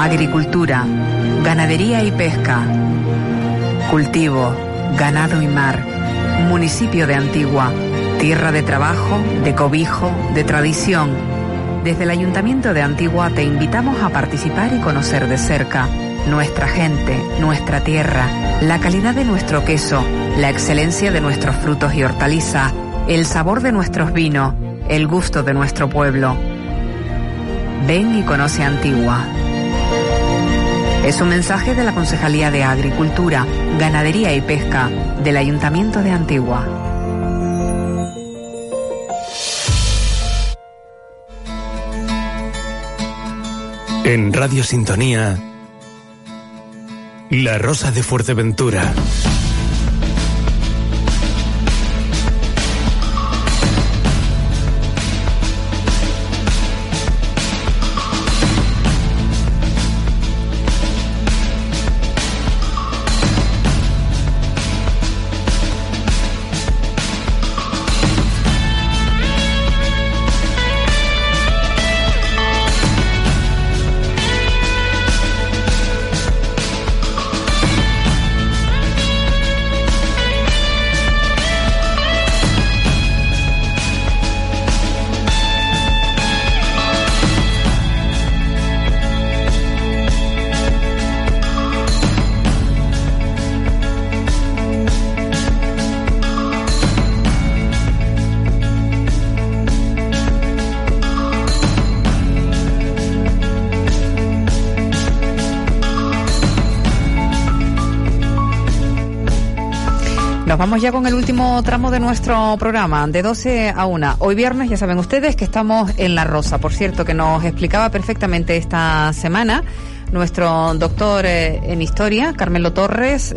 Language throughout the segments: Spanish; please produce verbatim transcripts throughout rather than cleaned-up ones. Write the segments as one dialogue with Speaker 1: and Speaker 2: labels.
Speaker 1: agricultura, ganadería y pesca, cultivo, ganado y mar, municipio de Antigua, tierra de trabajo, de cobijo, de tradición. Desde el Ayuntamiento de Antigua te invitamos a participar y conocer de cerca nuestra gente, nuestra tierra, la calidad de nuestro queso, la excelencia de nuestros frutos y hortalizas, el sabor de nuestros vinos, el gusto de nuestro pueblo. Ven y conoce Antigua. Es un mensaje de la Concejalía de Agricultura, Ganadería y Pesca del Ayuntamiento de Antigua.
Speaker 2: En Radio Sintonía, La Rosa de Fuerteventura.
Speaker 3: Nos vamos ya con el último tramo de nuestro programa, de doce a una. Hoy viernes, ya saben ustedes que estamos en La Rosa. Por cierto, que nos explicaba perfectamente esta semana nuestro doctor eh, en historia, Carmelo Torres,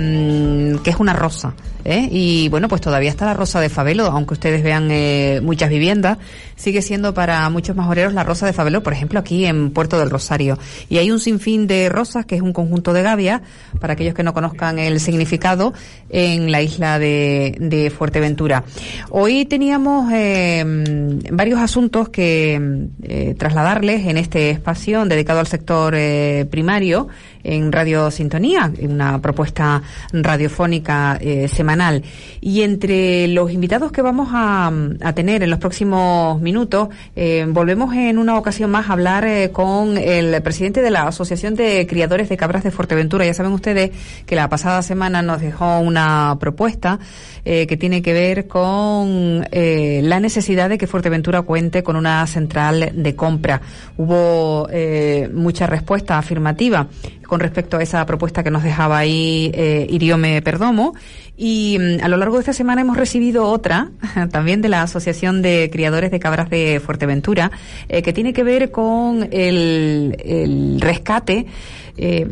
Speaker 3: eh, que es una rosa. ¿eh? Y bueno, pues todavía está la Rosa de Fabelo, aunque ustedes vean eh, muchas viviendas, sigue siendo para muchos majoreros la Rosa de Fabelo, por ejemplo, aquí en Puerto del Rosario. Y hay un sinfín de rosas, que es un conjunto de gavias, para aquellos que no conozcan el significado, en la isla de, de Fuerteventura. Hoy teníamos eh, varios asuntos que eh, trasladarles en este espacio dedicado al sector eh, primario en Radio Sintonía, una propuesta radiofónica eh, semanal. Y entre los invitados que vamos a, a tener en los próximos minutos, eh, volvemos en una ocasión más a hablar eh, con el presidente de la Asociación de Criadores de Cabras de Fuerteventura. Ya saben ustedes que la pasada semana nos dejó una propuesta eh, que tiene que ver con eh, la necesidad de que Fuerteventura cuente con una central de compra. Hubo eh, mucha respuesta afirmativa con respecto a esa propuesta que nos dejaba ahí eh, Iriome Perdomo, y mm, a lo largo de esta semana hemos recibido otra, también de la Asociación de Criadores de Cabras de Fuerteventura, eh, que tiene que ver con el, el rescate eh,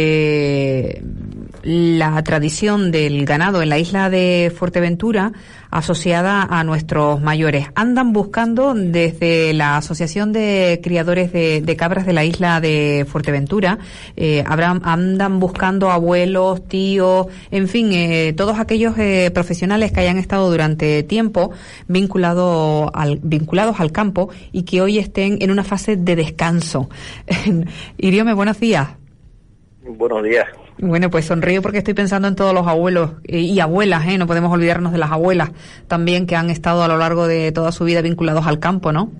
Speaker 3: de la tradición del ganado en la isla de Fuerteventura asociada a nuestros mayores. Andan buscando desde la Asociación de Criadores de, de Cabras de la isla de Fuerteventura, eh, habrán, andan buscando abuelos, tíos, en fin, eh, todos aquellos eh, profesionales que hayan estado durante tiempo vinculados al, vinculados al campo y que hoy estén en una fase de descanso. Iriome, buenos días.
Speaker 4: Buenos días.
Speaker 3: Bueno, pues sonrío porque estoy pensando en todos los abuelos y abuelas, ¿eh? No podemos olvidarnos de las abuelas también, que han estado a lo largo de toda su vida vinculados al campo, ¿no?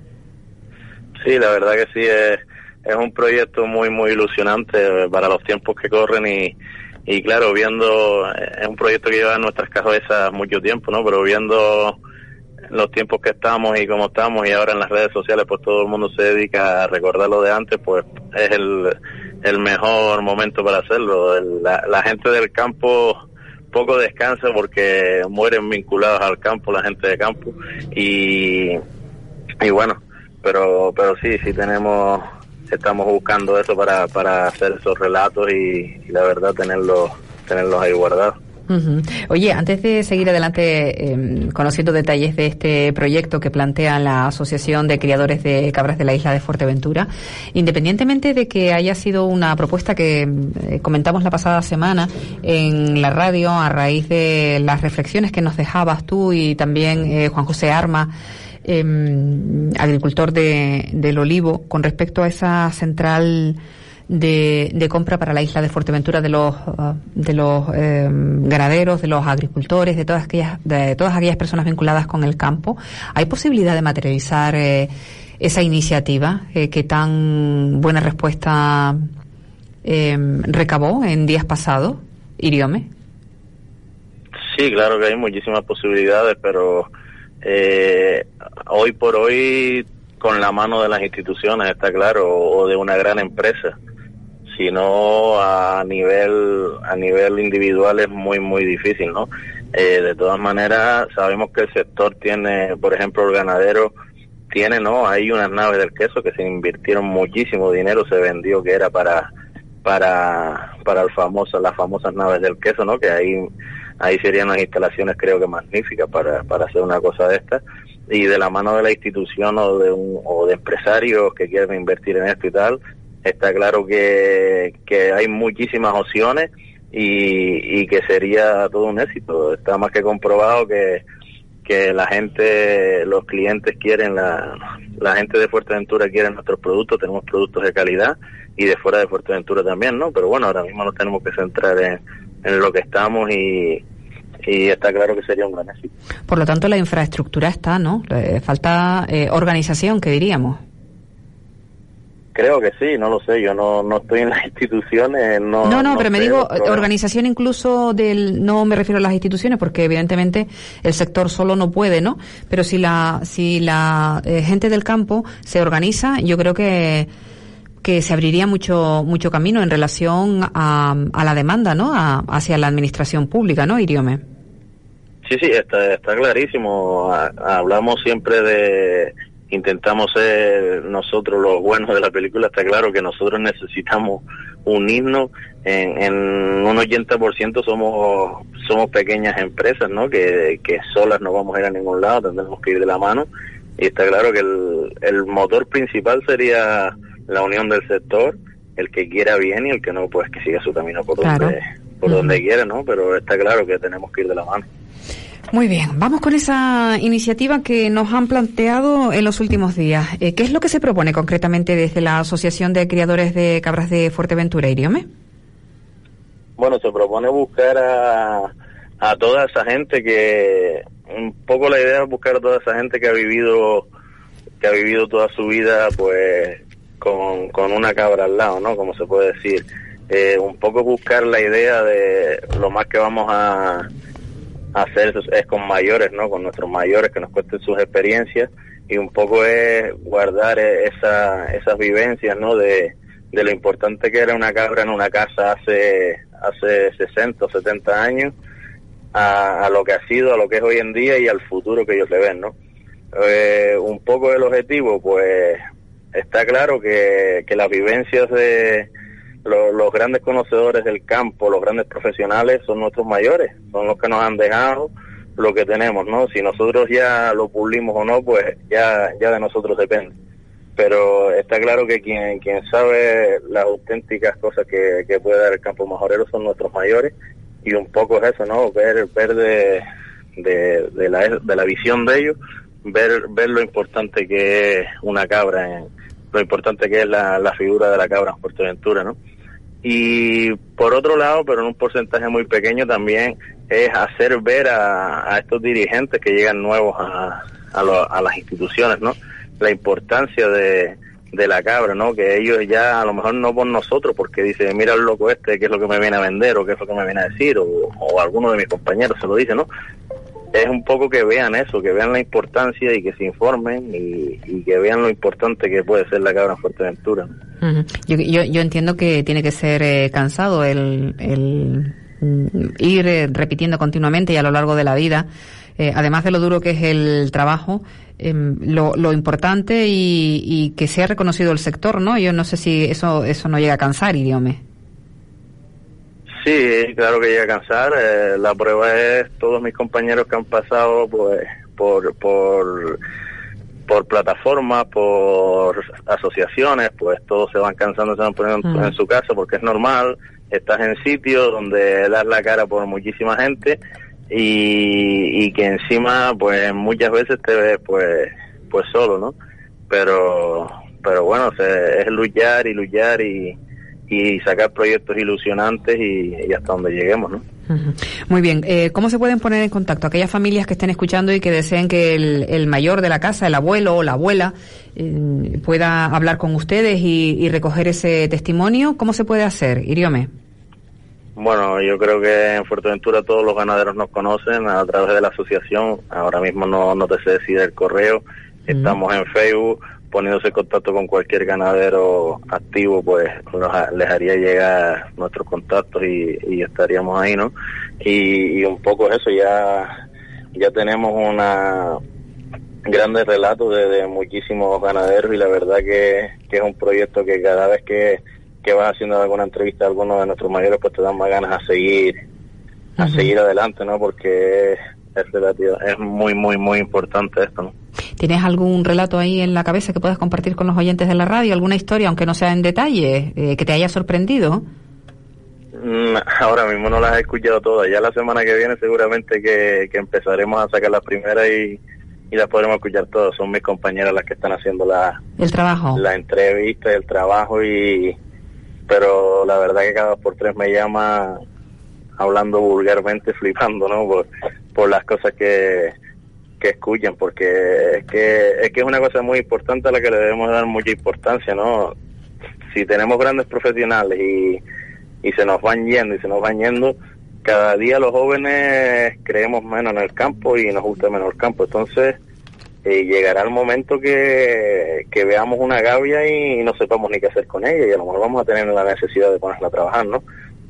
Speaker 4: Sí, la verdad que sí, es, es un proyecto muy, muy ilusionante para los tiempos que corren y, y claro, viendo, es un proyecto que lleva en nuestras cabezas mucho tiempo, ¿no? Pero viendo los tiempos que estamos y cómo estamos y ahora en las redes sociales, pues todo el mundo se dedica a recordar lo de antes, pues es el... el mejor momento para hacerlo. El, la, la gente del campo poco descansa porque mueren vinculados al campo, la gente de campo, y y bueno, pero pero sí, sí tenemos, estamos buscando eso para para hacer esos relatos y, y la verdad tenerlos tenerlos ahí guardados.
Speaker 3: Uh-huh. Oye, antes de seguir adelante eh, conociendo detalles de este proyecto que plantea la Asociación de Criadores de Cabras de la isla de Fuerteventura, independientemente de que haya sido una propuesta que eh, comentamos la pasada semana en la radio a raíz de las reflexiones que nos dejabas tú y también eh, Juan José Arma, eh, agricultor de, del olivo, con respecto a esa central de, de compra para la isla de Fuerteventura de los uh, de los eh, ganaderos, de los agricultores, de todas aquellas de todas aquellas personas vinculadas con el campo. ¿Hay posibilidad de materializar eh, esa iniciativa eh, que tan buena respuesta eh, recabó en días pasados, Iriome?
Speaker 4: Sí, claro que hay muchísimas posibilidades, pero eh, hoy por hoy con la mano de las instituciones, está claro, o de una gran empresa, sino a nivel a nivel individual es muy muy difícil, ¿no? Eh, de todas maneras sabemos que el sector tiene, por ejemplo, el ganadero tiene, ¿no? Hay unas naves del queso que se invirtieron muchísimo dinero, se vendió que era para para para el famoso las famosas naves del queso, ¿no? Que ahí ahí serían unas instalaciones creo que magníficas para para hacer una cosa de esta, y de la mano de la institución o de un, o de empresarios que quieren invertir en esto y tal, está claro que que hay muchísimas opciones y, y que sería todo un éxito. Está más que comprobado que que la gente, los clientes quieren, la, la gente de Fuerteventura quiere nuestros productos, tenemos productos de calidad y de fuera de Fuerteventura también, ¿no? Pero bueno, ahora mismo nos tenemos que centrar en, en lo que estamos y, y está claro que sería un gran éxito.
Speaker 3: Por lo tanto, la infraestructura está, ¿no? Eh, falta eh, organización, ¿qué diríamos?
Speaker 4: Creo que sí, no lo sé, yo no no estoy en las instituciones, no...
Speaker 3: No, no,
Speaker 4: no
Speaker 3: pero me
Speaker 4: sé,
Speaker 3: digo
Speaker 4: pero...
Speaker 3: organización incluso del... No me refiero a las instituciones, porque evidentemente el sector solo no puede, ¿no? Pero si la si la eh, gente del campo se organiza, yo creo que que se abriría mucho mucho camino en relación a, a la demanda, ¿no? A, hacia la administración pública, ¿no, Iriome?
Speaker 4: Sí, sí, está, está clarísimo. A, hablamos siempre de... Intentamos ser nosotros los buenos de la película. Está claro que nosotros necesitamos unirnos. En, en un ochenta por ciento somos somos pequeñas empresas, ¿no? Que, que solas no vamos a ir a ningún lado, tendremos que ir de la mano. Y está claro que el, el motor principal sería la unión del sector, el que quiera bien y el que no, pues que siga su camino por claro. donde por uh-huh. donde quiera, ¿no? Pero está claro que tenemos que ir de la mano.
Speaker 3: Muy bien, vamos con esa iniciativa que nos han planteado en los últimos días. Eh, ¿Qué es lo que se propone concretamente desde la Asociación de Criadores de Cabras de Fuerteventura, Iriome?
Speaker 4: Bueno, se propone buscar a, a toda esa gente que, un poco la idea es buscar a toda esa gente que ha vivido, que ha vivido toda su vida, pues, con, con una cabra al lado, ¿no? Como se puede decir. Eh, un poco buscar la idea de lo más que vamos a hacer es con mayores, ¿no? Con nuestros mayores que nos cuenten sus experiencias y un poco es guardar esa, esas vivencias, ¿no? De, de lo importante que era una cabra en una casa hace hace sesenta o setenta años a, a lo que ha sido, a lo que es hoy en día y al futuro que ellos le ven, ¿no? Eh, un poco el objetivo, pues está claro que, que las vivencias de Los, los grandes conocedores del campo, los grandes profesionales son nuestros mayores, son los que nos han dejado lo que tenemos, ¿no? Si nosotros ya lo pulimos o no, pues ya ya de nosotros depende. Pero está claro que quien quien sabe las auténticas cosas que, que puede dar el campo majorero son nuestros mayores y un poco es eso, ¿no? Ver ver de de, de la de la visión de ellos, ver ver lo importante que es una cabra, en, lo importante que es la, la figura de la cabra en Fuerteventura, ¿no? Y por otro lado, pero en un porcentaje muy pequeño también, es hacer ver a, a estos dirigentes que llegan nuevos a, a, lo, a las instituciones, ¿no? La importancia de, de la cabra, ¿no? Que ellos ya, a lo mejor no por nosotros, porque dicen, mira el loco este, qué es lo que me viene a vender o qué es lo que me viene a decir, o, o alguno de mis compañeros se lo dice, ¿no? Es un poco que vean eso, que vean la importancia y que se informen y, y que vean lo importante que puede ser la cabra en Fuerteventura.
Speaker 3: Uh-huh. Yo, yo, yo entiendo que tiene que ser eh, cansado el, el mm, ir eh, repitiendo continuamente y a lo largo de la vida, eh, además de lo duro que es el trabajo, eh, lo, lo importante y, y que sea reconocido el sector, ¿no? Yo no sé si eso eso no llega a cansar, Iriome.
Speaker 4: Sí, claro que llega a cansar. Eh, la prueba es todos mis compañeros que han pasado pues por por por plataformas, por asociaciones, pues todos se van cansando, se van poniendo mm. en su casa porque es normal. Estás en sitios donde das la cara por muchísima gente y, y que encima pues muchas veces te ves pues pues solo, ¿no? Pero pero bueno, se, es luchar y luchar y y sacar proyectos ilusionantes y, y hasta donde lleguemos, ¿no?
Speaker 3: Uh-huh. Muy bien. Eh, ¿Cómo se pueden poner en contacto aquellas familias que estén escuchando y que deseen que el, el mayor de la casa, el abuelo o la abuela, eh, pueda hablar con ustedes y, y recoger ese testimonio? ¿Cómo se puede hacer, Iriome?
Speaker 4: Bueno, yo creo que en Fuerteventura todos los ganaderos nos conocen a través de la asociación. Ahora mismo no, no te sé decir el correo. Uh-huh. Estamos en Facebook. Poniéndose en contacto con cualquier ganadero activo, pues nos, les haría llegar nuestros contactos y, y estaríamos ahí, ¿no? Y, y un poco eso, ya ya tenemos una grandes relatos de, de muchísimos ganaderos y la verdad que, que es un proyecto que cada vez que, que vas haciendo alguna entrevista a alguno de nuestros mayores, pues te dan más ganas a seguir, a uh-huh. seguir adelante, ¿no? Porque es relativo, es muy, muy, muy importante esto, ¿no?
Speaker 3: ¿Tienes algún relato ahí en la cabeza que puedas compartir con los oyentes de la radio? ¿Alguna historia, aunque no sea en detalle, eh, que te haya sorprendido?
Speaker 4: Mm, ahora mismo no las he escuchado todas. Ya la semana que viene seguramente que, que empezaremos a sacar las primeras y, y las podremos escuchar todas. Son mis compañeras las que están haciendo la,
Speaker 3: el trabajo,
Speaker 4: la entrevista, el trabajo, y pero la verdad que cada dos por tres me llama hablando vulgarmente, flipando, ¿no? Por, por las cosas que... que escuchen, porque es que es que es una cosa muy importante a la que le debemos dar mucha importancia, ¿no? Si tenemos grandes profesionales y, y se nos van yendo y se nos van yendo, cada día los jóvenes creemos menos en el campo y nos gusta menos el campo. Entonces eh, llegará el momento que, que veamos una gavia y no sepamos ni qué hacer con ella y a lo mejor vamos a tener la necesidad de ponerla a trabajar, ¿no?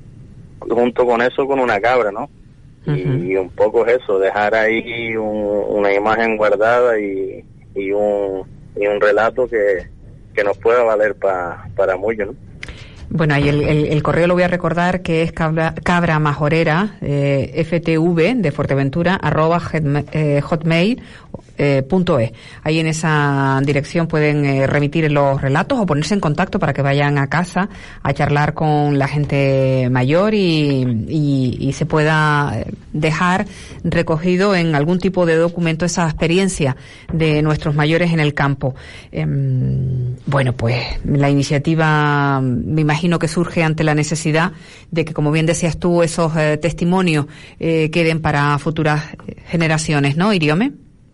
Speaker 4: Junto con eso, con una cabra, ¿no? Y un poco es eso, dejar ahí un, una imagen guardada y, y un y un relato que, que nos pueda valer pa, para mucho, ¿no?
Speaker 3: Bueno, ahí el, el, el correo lo voy a recordar, que es cabra, cabra majorera, eh, F T V de Fuerteventura, arroba hotmail, eh, hotmail eh, punto es. Ahí en esa dirección pueden eh, remitir los relatos o ponerse en contacto para que vayan a casa a charlar con la gente mayor y, y, y se pueda dejar recogido en algún tipo de documento esa experiencia de nuestros mayores en el campo. Eh, bueno, pues la iniciativa, me imagino que surge ante la necesidad de que, como bien decías tú, esos eh, testimonios eh, queden para futuras generaciones, ¿no, Iriome?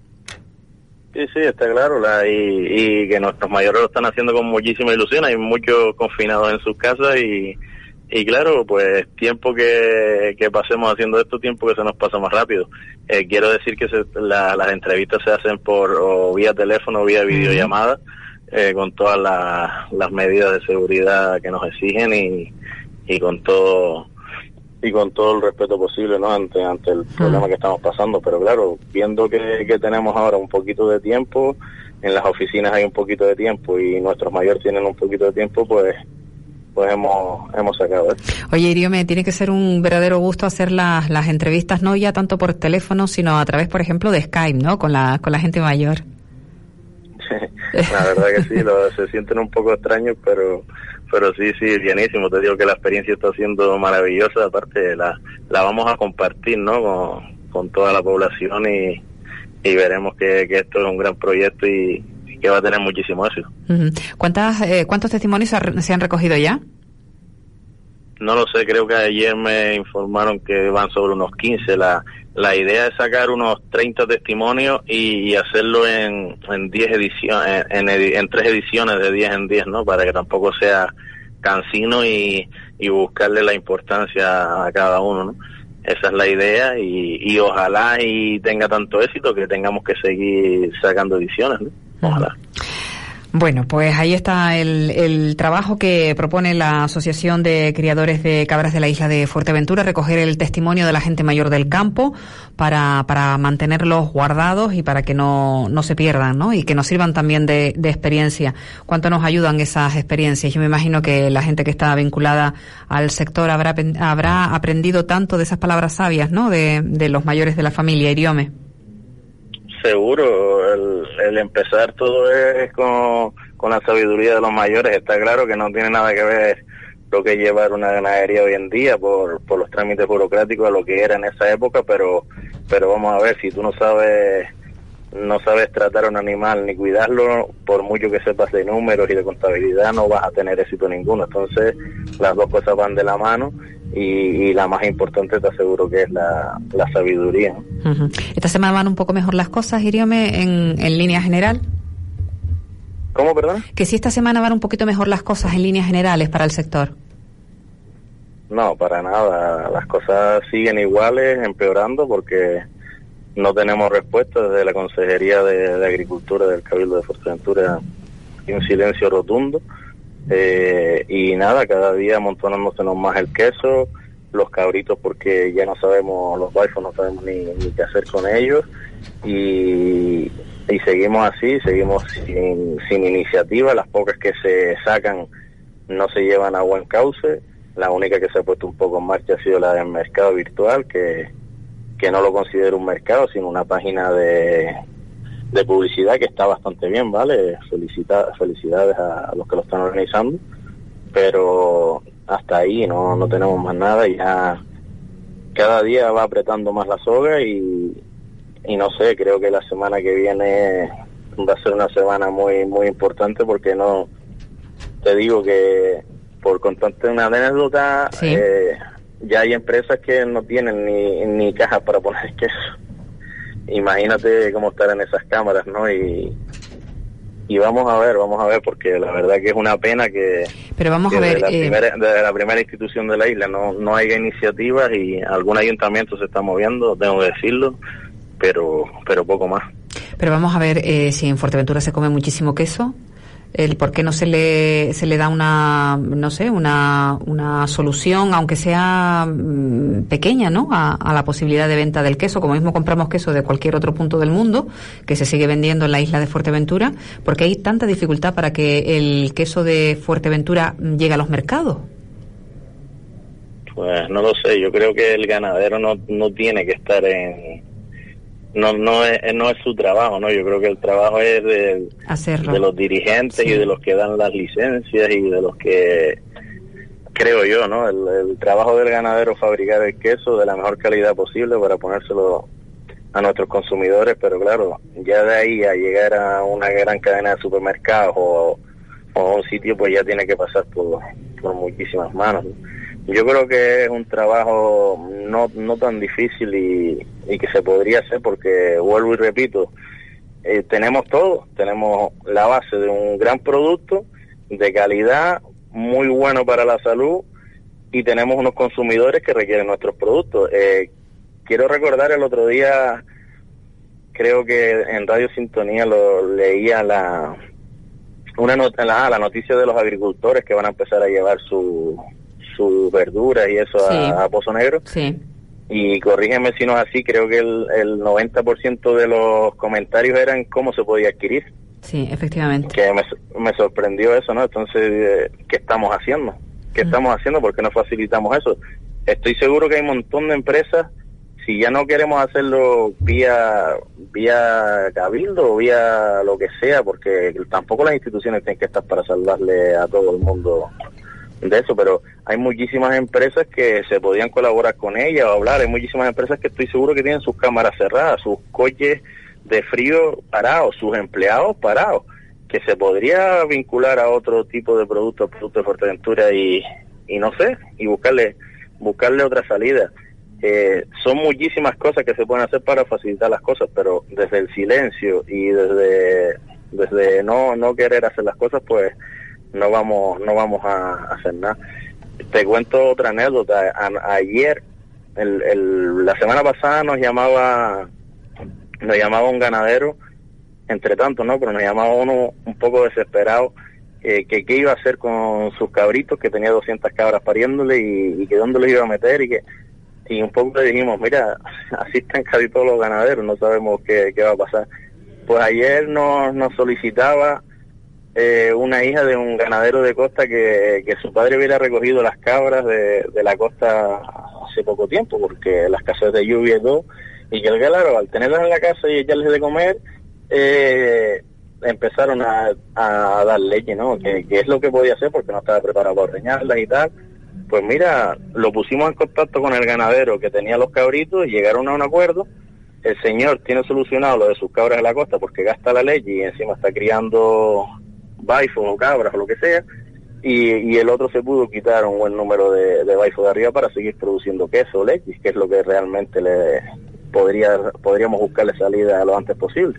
Speaker 4: Sí, sí, está claro, la, y, y que nuestros mayores lo están haciendo con muchísima ilusión. Hay muchos confinados en sus casas y, y claro, pues tiempo que, que pasemos haciendo esto, tiempo que se nos pasa más rápido. Eh, quiero decir que se, la, las entrevistas se hacen por o vía teléfono o vía videollamada, eh, con todas la, las medidas de seguridad que nos exigen y, y con todo y con todo el respeto posible, ¿no? Ante ante el problema que estamos pasando, pero claro, viendo que, que tenemos ahora un poquito de tiempo, en las oficinas hay un poquito de tiempo y nuestros mayores tienen un poquito de tiempo, pues pues hemos hemos sacado esto.
Speaker 3: Oye, Iriome, tiene que ser un verdadero gusto hacer las las entrevistas, no ya tanto por teléfono, sino a través, por ejemplo, de Skype, ¿no? Con la con la gente mayor.
Speaker 4: La verdad que sí, lo, se sienten un poco extraños, pero pero sí, sí, bienísimo. Te digo que la experiencia está siendo maravillosa. Aparte, la la vamos a compartir, ¿no? Con, con toda la población y, y veremos que, que esto es un gran proyecto y, y que va a tener muchísimo éxito.
Speaker 3: Uh-huh. ¿Cuántas, eh, ¿Cuántos testimonios se han recogido ya?
Speaker 4: No lo sé, creo que ayer me informaron que van sobre unos quince. La la idea es sacar unos treinta testimonios y, y hacerlo en en diez ediciones, en, en, en tres ediciones de diez en diez, ¿no? Para que tampoco sea cansino y, y buscarle la importancia a cada uno, ¿no? Esa es la idea y, y ojalá y tenga tanto éxito que tengamos que seguir sacando ediciones, ¿no? Ojalá.
Speaker 3: Bueno, pues ahí está el, el trabajo que propone la Asociación de Criadores de Cabras de la isla de Fuerteventura, recoger el testimonio de la gente mayor del campo para, para mantenerlos guardados y para que no, no se pierdan, ¿no? Y que nos sirvan también de, de experiencia. ¿Cuánto nos ayudan esas experiencias? Yo me imagino que la gente que está vinculada al sector habrá, habrá aprendido tanto de esas palabras sabias, ¿no? De, de los mayores de la familia. Iriome.
Speaker 4: Seguro, el, el empezar todo es con, con la sabiduría de los mayores. Está claro que no tiene nada que ver lo que llevar una ganadería hoy en día por, por los trámites burocráticos a lo que era en esa época, pero pero vamos a ver, si tú no sabes no sabes tratar a un animal ni cuidarlo, por mucho que sepas de números y de contabilidad, no vas a tener éxito ninguno. Entonces, las dos cosas van de la mano y, y la más importante te aseguro que es la, la sabiduría, ¿no?
Speaker 3: Uh-huh. ¿Esta semana van un poco mejor las cosas, Iriome, en, en línea general?
Speaker 4: ¿Cómo, perdón?
Speaker 3: Que si esta semana van un poquito mejor las cosas en líneas generales para el sector.
Speaker 4: No, para nada. Las cosas siguen iguales, empeorando, porque no tenemos respuesta desde la Consejería de, de Agricultura del Cabildo de Fuerteventura. Y un silencio rotundo. Eh, y nada, cada día amontonándosenos más el queso, los cabritos, porque ya no sabemos, los baifos no sabemos ni, ni qué hacer con ellos. Y, y seguimos así, seguimos sin, sin iniciativa. Las pocas que se sacan no se llevan a buen cauce. La única que se ha puesto un poco en marcha ha sido la del mercado virtual, que, que no lo considero un mercado, sino una página de, de publicidad que está bastante bien, ¿vale? Felicita, felicidades a, a los que lo están organizando, pero hasta ahí no, no tenemos más nada, y ya cada día va apretando más la soga y, y no sé, creo que la semana que viene va a ser una semana muy, muy importante, porque no, te digo que por contarte una anécdota, sí. eh, ya hay empresas que no tienen ni, ni cajas para poner queso. Imagínate cómo estar en esas cámaras, ¿no? Y, y vamos a ver, vamos a ver, porque la verdad que es una pena que,
Speaker 3: Pero vamos
Speaker 4: que
Speaker 3: a ver,
Speaker 4: desde, la
Speaker 3: eh...
Speaker 4: primera, desde la primera institución de la isla no, no haya iniciativas, y algún ayuntamiento se está moviendo, tengo que decirlo, pero, pero poco más.
Speaker 3: Pero vamos a ver eh, si en Fuerteventura se come muchísimo queso. El por qué no se le se le da una, no sé, una una solución, aunque sea mmm, pequeña, ¿no?, a, a la posibilidad de venta del queso, como mismo compramos queso de cualquier otro punto del mundo, que se sigue vendiendo en la isla de Fuerteventura. ¿Por qué hay tanta dificultad para que el queso de Fuerteventura llegue a los mercados?
Speaker 4: Pues no lo sé, yo creo que el ganadero no, no tiene que estar en... No no es no es su trabajo, no. Yo creo que el trabajo es de, de los dirigentes, sí, y de los que dan las licencias y de los que, creo yo, no. El, el trabajo del ganadero es fabricar el queso de la mejor calidad posible para ponérselo a nuestros consumidores, pero claro, ya de ahí a llegar a una gran cadena de supermercados o, o a un sitio, pues ya tiene que pasar por, por muchísimas manos, ¿no? Yo creo que es un trabajo no no tan difícil y, y que se podría hacer, porque, vuelvo y repito, eh, tenemos todo, tenemos la base de un gran producto de calidad, muy bueno para la salud, y tenemos unos consumidores que requieren nuestros productos. Eh, quiero recordar el otro día, creo que en Radio Sintonía lo leía la una not- la, la noticia de los agricultores que van a empezar a llevar su sus verduras y eso, sí, a, a Pozo Negro.
Speaker 3: Sí.
Speaker 4: Y corrígeme si no es así, creo que el, el noventa por ciento de los comentarios eran cómo se podía adquirir.
Speaker 3: Sí, efectivamente.
Speaker 4: Que me, me sorprendió eso, ¿no? Entonces, eh, ¿qué estamos haciendo? ¿Qué mm. estamos haciendo? ¿Por qué no facilitamos eso? Estoy seguro que hay un montón de empresas, si ya no queremos hacerlo vía vía cabildo o vía lo que sea, porque tampoco las instituciones tienen que estar para salvarle a todo el mundo de eso, pero hay muchísimas empresas que se podían colaborar con ellas o hablar. Hay muchísimas empresas que estoy seguro que tienen sus cámaras cerradas, sus coches de frío parados, sus empleados parados, que se podría vincular a otro tipo de productos, productos de Fuerteventura y, y no sé, y buscarle buscarle otra salida. Eh, son muchísimas cosas que se pueden hacer para facilitar las cosas, pero desde el silencio y desde desde no no querer hacer las cosas, pues no vamos no vamos a hacer nada. Te cuento otra anécdota. A, ayer, el, el, la semana pasada nos llamaba nos llamaba un ganadero, entre tanto, ¿no? Pero nos llamaba uno un poco desesperado, eh, que qué iba a hacer con sus cabritos, que tenía doscientas cabras pariéndole y, y que dónde los iba a meter, y que y un poco le dijimos, mira, así están casi todos los ganaderos, no sabemos qué, qué va a pasar. Pues ayer nos, nos solicitaba Eh, una hija de un ganadero de costa que, que su padre hubiera recogido las cabras de, de la costa hace poco tiempo, porque la escasez de lluvia y todo, y que el claro, al tenerlas en la casa y echarles de comer, eh, empezaron a, a dar leche, ¿no? Que, que es lo que podía hacer, porque no estaba preparado para ordeñarlas y tal. Pues mira, lo pusimos en contacto con el ganadero que tenía los cabritos y llegaron a un acuerdo. el señor tiene solucionado lo de sus cabras en la costa porque gasta la leche y encima está criando baifos o cabras o lo que sea, y, y el otro se pudo quitar un buen número de, de baifos de arriba para seguir produciendo queso o leche, que es lo que realmente le podría podríamos buscarle salida lo antes posible.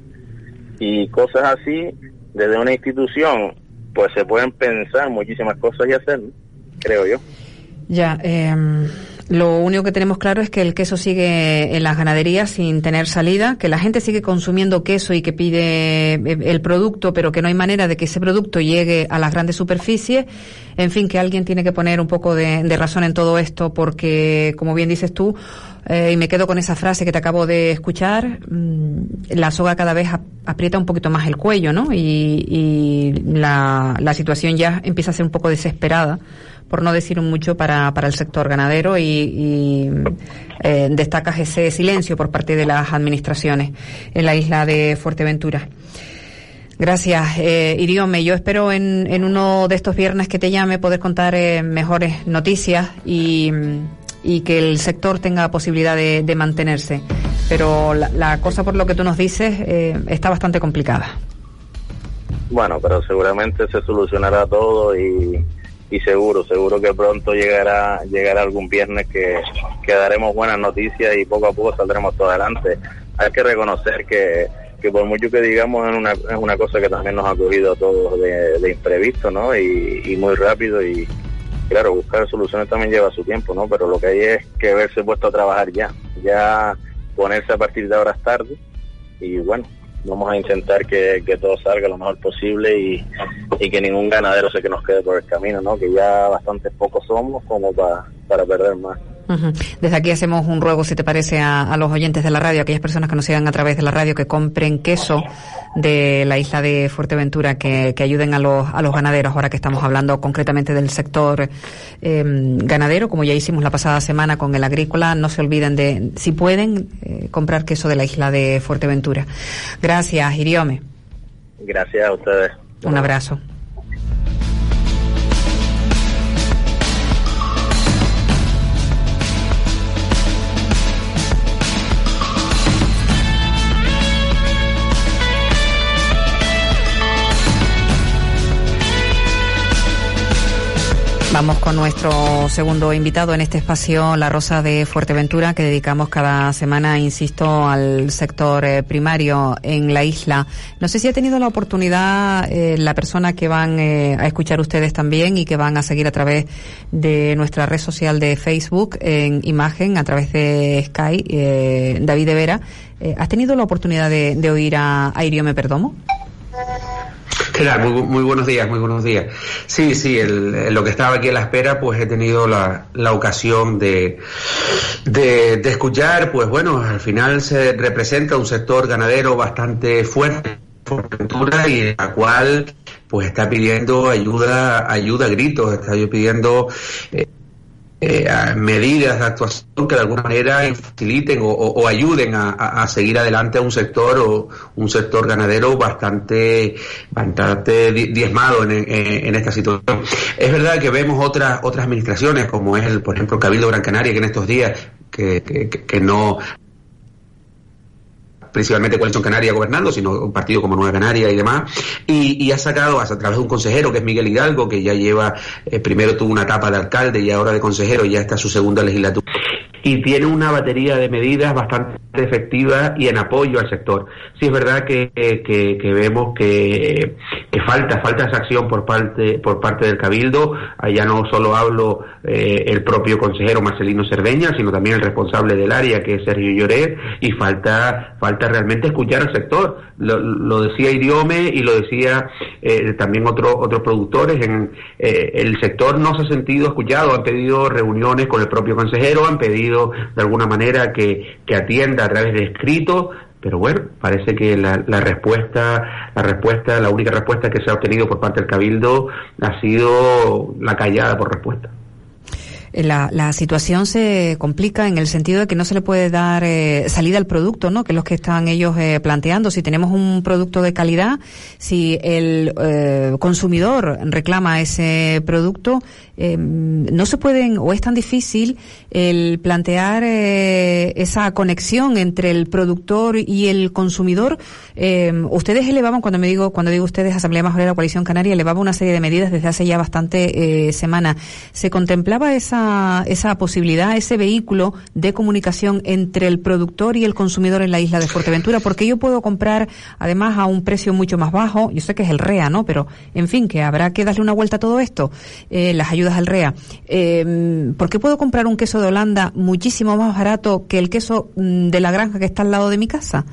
Speaker 4: Y cosas así, desde una institución, pues se pueden pensar muchísimas cosas y hacer, ¿no? Creo yo.
Speaker 3: Ya, eh, lo único que tenemos claro es que el queso sigue en las ganaderías sin tener salida, que la gente sigue consumiendo queso y que pide el producto, pero que no hay manera de que ese producto llegue a las grandes superficies. En fin, que alguien tiene que poner un poco de, de razón en todo esto, porque, como bien dices tú, eh, y me quedo con esa frase que te acabo de escuchar, mmm, la soga cada vez aprieta un poquito más el cuello, ¿no? Y, y la, la situación ya empieza a ser un poco desesperada, por no decir mucho, para, para el sector ganadero, y, y eh, destacas ese silencio por parte de las administraciones en la isla de Fuerteventura. Gracias, eh, Iriome. Yo espero en, en uno de estos viernes que te llame poder contar eh, mejores noticias y, y que el sector tenga posibilidad de, de mantenerse. Pero la, la cosa, por lo que tú nos dices, eh, está bastante complicada.
Speaker 4: Bueno, pero seguramente se solucionará todo y... y seguro, seguro que pronto llegará llegará algún viernes que, que daremos buenas noticias y poco a poco saldremos todo adelante. Hay que reconocer que, que por mucho que digamos es una, es una cosa que también nos ha cogido a todos de, de imprevisto, ¿no? Y, y muy rápido, y claro, buscar soluciones también lleva su tiempo, ¿no? Pero lo que hay es que verse puesto a trabajar ya, ya ponerse a partir de ahora es tarde, y bueno, vamos a intentar que, que todo salga lo mejor posible y, y que ningún ganadero se que nos quede por el camino, ¿no? Que ya bastante pocos somos como para, para perder más.
Speaker 3: Uh-huh. Desde aquí hacemos un ruego, si te parece, a, a los oyentes de la radio, a aquellas personas que nos sigan a través de la radio, que compren queso de la isla de Fuerteventura, que, que ayuden a los, a los ganaderos, ahora que estamos hablando concretamente del sector eh, ganadero, como ya hicimos la pasada semana con el agrícola. No se olviden de, si pueden, eh, comprar queso de la isla de Fuerteventura. Gracias, Iriome.
Speaker 4: Gracias a ustedes.
Speaker 3: Un abrazo. Vamos con nuestro segundo invitado en este espacio, La Rosa de Fuerteventura, que dedicamos cada semana, insisto, al sector eh, primario en la isla. No sé si ha tenido la oportunidad eh, la persona que van eh, a escuchar ustedes también y que van a seguir a través de nuestra red social de Facebook en imagen, a través de Sky, eh, David de Vera. Eh, ¿Has tenido la oportunidad de, de oír a, a Iriome Perdomo?
Speaker 5: ¿Qué tal? Muy, muy buenos días, muy buenos días. Sí, sí, el, lo que estaba aquí a la espera, pues he tenido la, la ocasión de, de, de escuchar, pues bueno, al final se representa un sector ganadero bastante fuerte Fuerteventura y la cual pues está pidiendo ayuda, ayuda a gritos, está pidiendo eh, Eh, medidas de actuación que de alguna manera faciliten o, o, o ayuden a, a seguir adelante a un sector o un sector ganadero bastante bastante diezmado en, en, en esta situación. Es verdad que vemos otras otras administraciones, como es el, por ejemplo, el Cabildo Gran Canaria, que en estos días que, que, que no principalmente Coalición Canaria gobernando, sino un partido como Nueva Canaria y demás, y, y ha sacado a través de un consejero que es Miguel Hidalgo, que ya lleva, eh, primero tuvo una etapa de alcalde y ahora de consejero, ya está su segunda legislatura, y tiene una batería de medidas bastante efectivas y en apoyo al sector. Sí es verdad que, que, que vemos que, que falta falta esa acción por parte por parte del Cabildo. Allá no solo hablo eh, el propio consejero Marcelino Cerdeña, sino también el responsable del área, que es Sergio Lloret, y falta falta realmente escuchar al sector. Lo, lo decía Iriome y lo decía eh, también otro, otros productores. En eh, el sector no se ha sentido escuchado, han pedido reuniones con el propio consejero, han pedido de alguna manera que, que atienda a través de escrito, pero bueno, parece que la, la respuesta, la respuesta, la única respuesta que se ha obtenido por parte del Cabildo ha sido la callada por respuesta.
Speaker 3: la, la situación se complica en el sentido de que no se le puede dar eh, salida al producto, ¿no? Que es lo que están ellos eh, planteando. Si tenemos un producto de calidad, si el eh, consumidor reclama ese producto, eh, no se pueden, o es tan difícil el plantear eh, esa conexión entre el productor y el consumidor. Eh, ustedes elevaban, cuando me digo, cuando digo ustedes, Asamblea Majorera Coalición Canaria, elevaba una serie de medidas desde hace ya bastante eh, semana. ¿Se contemplaba esa, esa posibilidad, ese vehículo de comunicación entre el productor y el consumidor en la isla de Fuerteventura? Porque yo puedo comprar, además, a un precio mucho más bajo. Yo sé que es el R E A, ¿no? Pero, en fin, que habrá que darle una vuelta a todo esto, eh, las ayudas al R E A. Eh, ¿Por qué puedo comprar un queso de Holanda muchísimo más barato que el queso de la granja que está al lado de mi casa?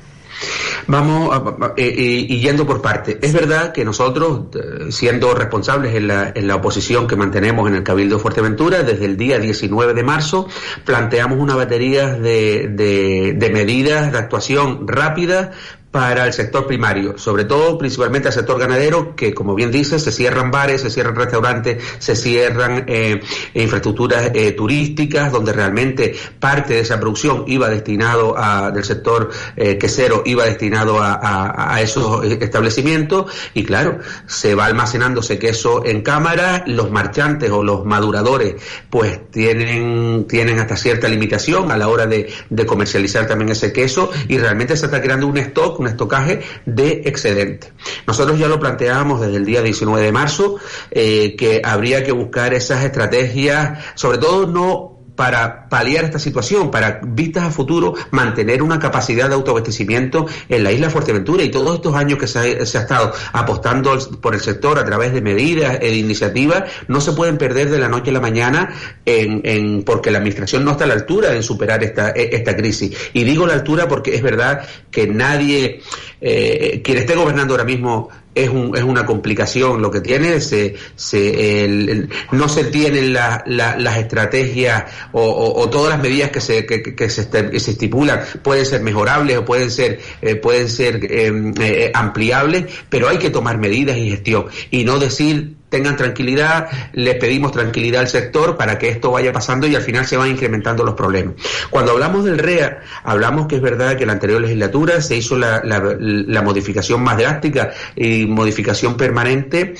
Speaker 5: Vamos a, a, eh, y yendo por parte. Es verdad que nosotros, eh, siendo responsables en la, en la oposición que mantenemos en el Cabildo de Fuerteventura, desde el día diecinueve de marzo, planteamos una batería de, de, de medidas de actuación rápida para el sector primario, sobre todo principalmente al sector ganadero, que como bien dices, se cierran bares, se cierran restaurantes, se cierran eh, infraestructuras eh, turísticas, donde realmente parte de esa producción iba destinado a, del sector eh, quesero, iba destinado a, a, a esos establecimientos, y claro, se va almacenándose queso en cámara, los marchantes o los maduradores pues tienen, tienen hasta cierta limitación a la hora de, de comercializar también ese queso, y realmente se está creando un stock, un estocaje de excedente. Nosotros ya lo planteábamos desde el día diecinueve de marzo, eh, que habría que buscar esas estrategias, sobre todo no para paliar esta situación, para vistas a futuro, mantener una capacidad de autoabastecimiento en la isla de Fuerteventura, y todos estos años que se ha, se ha estado apostando por el sector a través de medidas e de iniciativas, no se pueden perder de la noche a la mañana en, en porque la administración no está a la altura en superar esta, esta crisis. Y digo la altura porque es verdad que nadie, eh, quien esté gobernando ahora mismo, es un, es una complicación lo que tiene, se, se, el, el, no se tienen la, la, las estrategias o, o, o todas las medidas que se, que, que se, que se estipulan pueden ser mejorables o pueden ser, eh, pueden ser eh, eh, ampliables, pero hay que tomar medidas y gestión, y no decir tengan tranquilidad, les pedimos tranquilidad al sector para que esto vaya pasando y al final se van incrementando los problemas. Cuando hablamos del R E A, hablamos que es verdad que en la anterior legislatura se hizo la, la, la modificación más drástica y modificación permanente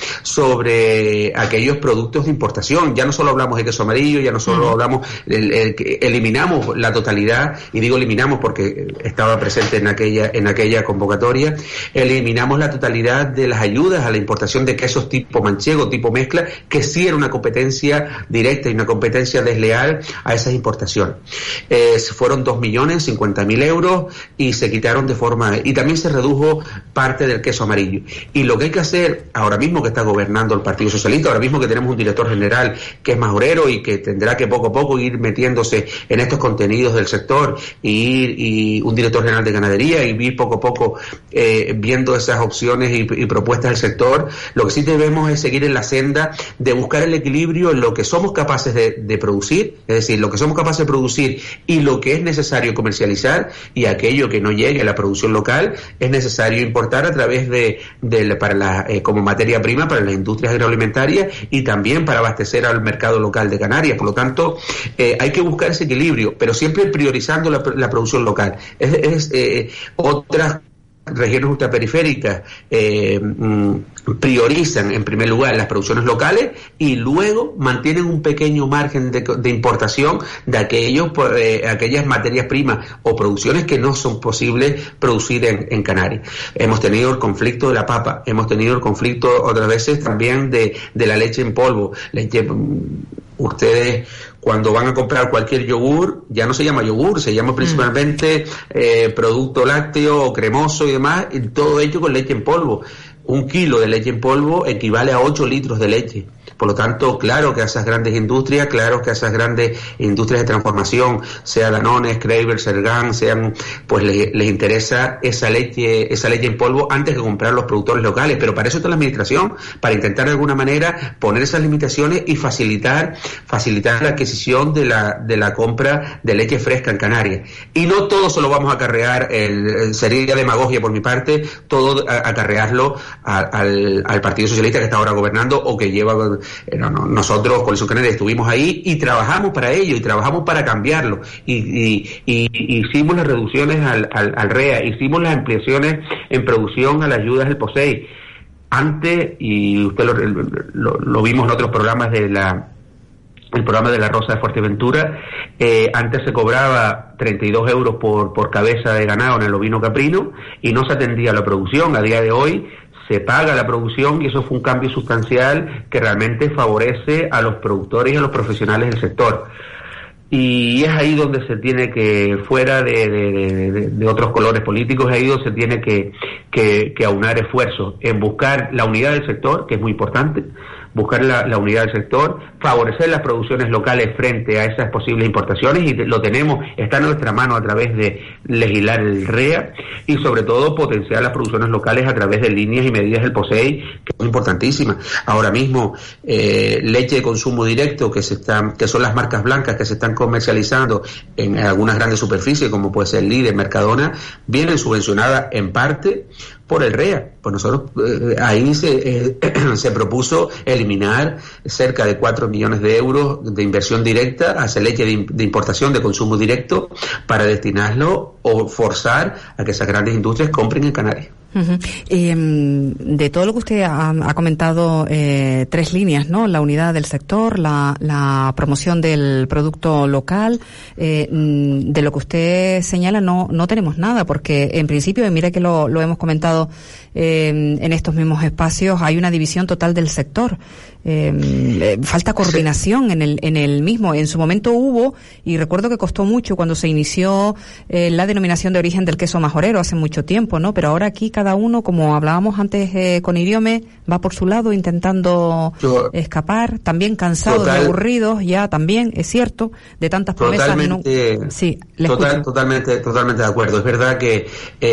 Speaker 5: sobre aquellos productos de importación. Ya no solo hablamos de queso amarillo, ya no solo uh-huh. hablamos, el, el, eliminamos la totalidad, y digo eliminamos porque estaba presente en aquella, en aquella convocatoria, eliminamos la totalidad de las ayudas a la importación de quesos tipo manchego, tipo mezcla, que sí era una competencia directa y una competencia desleal a esas importaciones. Eh, fueron dos millones cincuenta mil euros y se quitaron de forma, y también se redujo parte del queso amarillo. Y lo que hay que hacer ahora mismo que está gobernando el Partido Socialista, ahora mismo que tenemos un director general que es majorero y que tendrá que poco a poco ir metiéndose en estos contenidos del sector, y, ir, y un director general de ganadería, y ir poco a poco eh, viendo esas opciones y, y propuestas del sector, lo que sí debemos es seguir en la senda de buscar el equilibrio en lo que somos capaces de, de producir, es decir, lo que somos capaces de producir y lo que es necesario comercializar, y aquello que no llegue a la producción local es necesario importar a través de, de para la, eh, como materia prima para las industrias agroalimentarias y también para abastecer al mercado local de Canarias. Por lo tanto, eh, hay que buscar ese equilibrio, pero siempre priorizando la, la producción local. Es, es eh, otras regiones ultraperiféricas eh, priorizan en primer lugar las producciones locales y luego mantienen un pequeño margen de, de importación de aquellos eh, aquellas materias primas o producciones que no son posibles producir en, en Canarias. Hemos tenido el conflicto de la papa, hemos tenido el conflicto otras veces también de, de la leche en polvo. Leche, ustedes cuando van a comprar cualquier yogur, ya no se llama yogur, se llama principalmente eh, producto lácteo o cremoso y demás, y todo hecho con leche en polvo. Un kilo de leche en polvo equivale a ocho litros de leche. Por lo tanto, claro que a esas grandes industrias, claro que a esas grandes industrias de transformación, sea Danone, Craver, Sergan, sean, pues les, les interesa esa leche, esa leche en polvo antes que comprar los productores locales. Pero para eso está la administración, para intentar de alguna manera poner esas limitaciones y facilitar, facilitar la adquisición de la, de la compra de leche fresca en Canarias. Y no todo se lo vamos a acarrear, el, sería demagogia por mi parte, todo a, acarrearlo a, al, al Partido Socialista que está ahora gobernando o que lleva, eh, no, no, nosotros, Coalición Canaria, estuvimos ahí y trabajamos para ello y trabajamos para cambiarlo y, y, y, y hicimos las reducciones al, al, al R E A, hicimos las ampliaciones en producción a las ayudas del POSEI. Antes, y usted lo, lo, lo vimos en otros programas de la el programa de la Rosa de Fuerteventura, eh, antes se cobraba treinta y dos euros por, por cabeza de ganado en el ovino caprino y no se atendía a la producción. A día de hoy se paga la producción y eso fue un cambio sustancial que realmente favorece a los productores y a los profesionales del sector. Y es ahí donde se tiene que, fuera de, de, de, de otros colores políticos, es ahí donde se tiene que, que, que aunar esfuerzos en buscar la unidad del sector, que es muy importante, buscar la, la unidad del sector, favorecer las producciones locales frente a esas posibles importaciones, y lo tenemos, está en nuestra mano a través de legislar el R E A, y sobre todo potenciar las producciones locales a través de líneas y medidas del POSEI, que son importantísimas. Ahora mismo, eh, leche de consumo directo, que se están, que son las marcas blancas que se están comercializando en algunas grandes superficies, como puede ser Líder, Mercadona, vienen subvencionadas en parte por el R E A. Pues nosotros eh, ahí se, eh, se propuso eliminar cerca de cuatro millones de euros de inversión directa hacia leche de, de importación de consumo directo para destinarlo o forzar a que esas grandes industrias compren en Canarias.
Speaker 3: Uh-huh. Eh, de todo lo que usted ha, ha comentado, eh, tres líneas, ¿no? La unidad del sector, la, la promoción del producto local, eh, de lo que usted señala no, no tenemos nada, porque en principio, y mira que lo, lo hemos comentado eh, en estos mismos espacios, hay una división total del sector. Eh, falta coordinación en el en el mismo. En su momento hubo, y recuerdo que costó mucho cuando se inició eh, la denominación de origen del queso majorero hace mucho tiempo, ¿no? Pero ahora aquí cada uno, como hablábamos antes eh, con Idiome, va por su lado intentando Yo, escapar, también cansados total, y aburridos, ya también, es cierto, de tantas promesas.
Speaker 5: Totalmente,
Speaker 3: no, sí,
Speaker 5: total, totalmente, totalmente de acuerdo. Es verdad que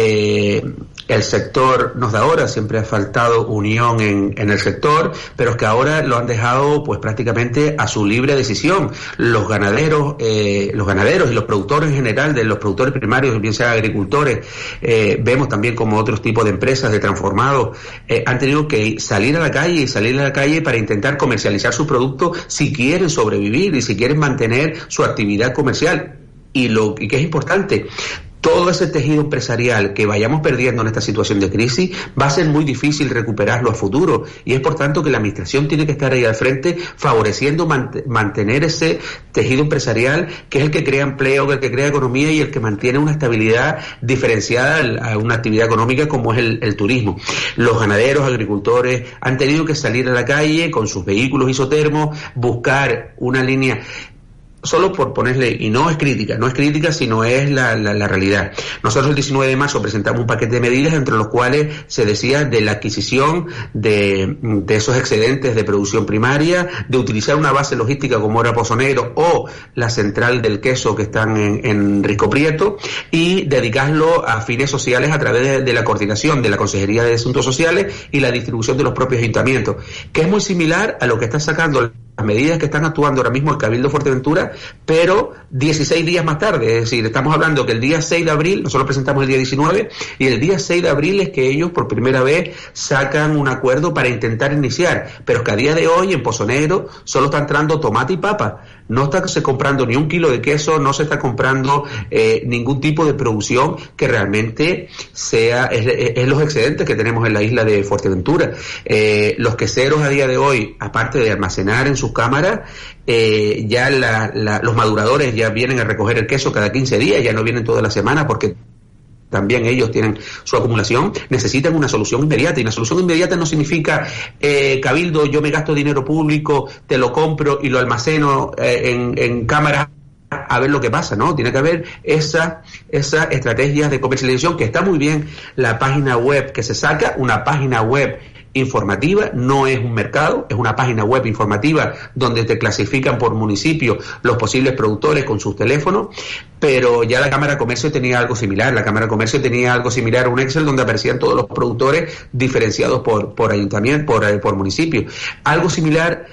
Speaker 5: eh, el sector nos da ahora, siempre ha faltado unión en, en el sector, pero es que ahora lo han dejado pues prácticamente a su libre decisión. Los ganaderos, eh, los ganaderos y los productores en general, de los productores primarios, bien sean agricultores, eh, vemos también como otros tipos de empresas de transformados, eh, han tenido que salir a la calle y salir a la calle para intentar comercializar su producto si quieren sobrevivir y si quieren mantener su actividad comercial. Y lo y que es importante, todo ese tejido empresarial que vayamos perdiendo en esta situación de crisis va a ser muy difícil recuperarlo a futuro, y es por tanto que la administración tiene que estar ahí al frente favoreciendo mant- mantener ese tejido empresarial, que es el que crea empleo, el que crea economía y el que mantiene una estabilidad diferenciada a una actividad económica como es el, el turismo. Los ganaderos, agricultores han tenido que salir a la calle con sus vehículos isotermos, buscar una línea. Solo por ponerle, y no es crítica, no es crítica, sino es la, la, la realidad. Nosotros el diecinueve de marzo presentamos un paquete de medidas entre los cuales se decía de la adquisición de, de esos excedentes de producción primaria, de utilizar una base logística como era Pozo Negro o la central del queso que están en, en Rico Prieto, y dedicarlo a fines sociales a través de, de la coordinación de la Consejería de Asuntos Sociales y la distribución de los propios ayuntamientos, que es muy similar a lo que está sacando las medidas que están actuando ahora mismo el Cabildo de Fuerteventura, pero dieciséis días más tarde. Es decir, estamos hablando que el día seis de abril, nosotros presentamos el día diecinueve, y el día seis de abril es que ellos por primera vez sacan un acuerdo para intentar iniciar, pero que a día de hoy en Pozo Negro solo está entrando tomate y papa, no está se comprando ni un kilo de queso, no se está comprando eh, ningún tipo de producción que realmente sea, es, es, es los excedentes que tenemos en la isla de Fuerteventura. Eh, los queseros a día de hoy, aparte de almacenar en sus cámaras, eh, ya la, la, los maduradores ya vienen a recoger el queso cada quince días, ya no vienen toda la semana porque también ellos tienen su acumulación, necesitan una solución inmediata, y una solución inmediata no significa eh, Cabildo, yo me gasto dinero público, te lo compro y lo almaceno eh, en, en cámaras a ver lo que pasa, ¿no? Tiene que haber esa, esa estrategia de comercialización, que está muy bien la página web que se saca, una página web informativa, no es un mercado, es una página web informativa donde te clasifican por municipio los posibles productores con sus teléfonos, pero ya la Cámara de Comercio tenía algo similar, la Cámara de Comercio tenía algo similar, un Excel donde aparecían todos los productores diferenciados por, por ayuntamiento, por, por municipio. Algo similar,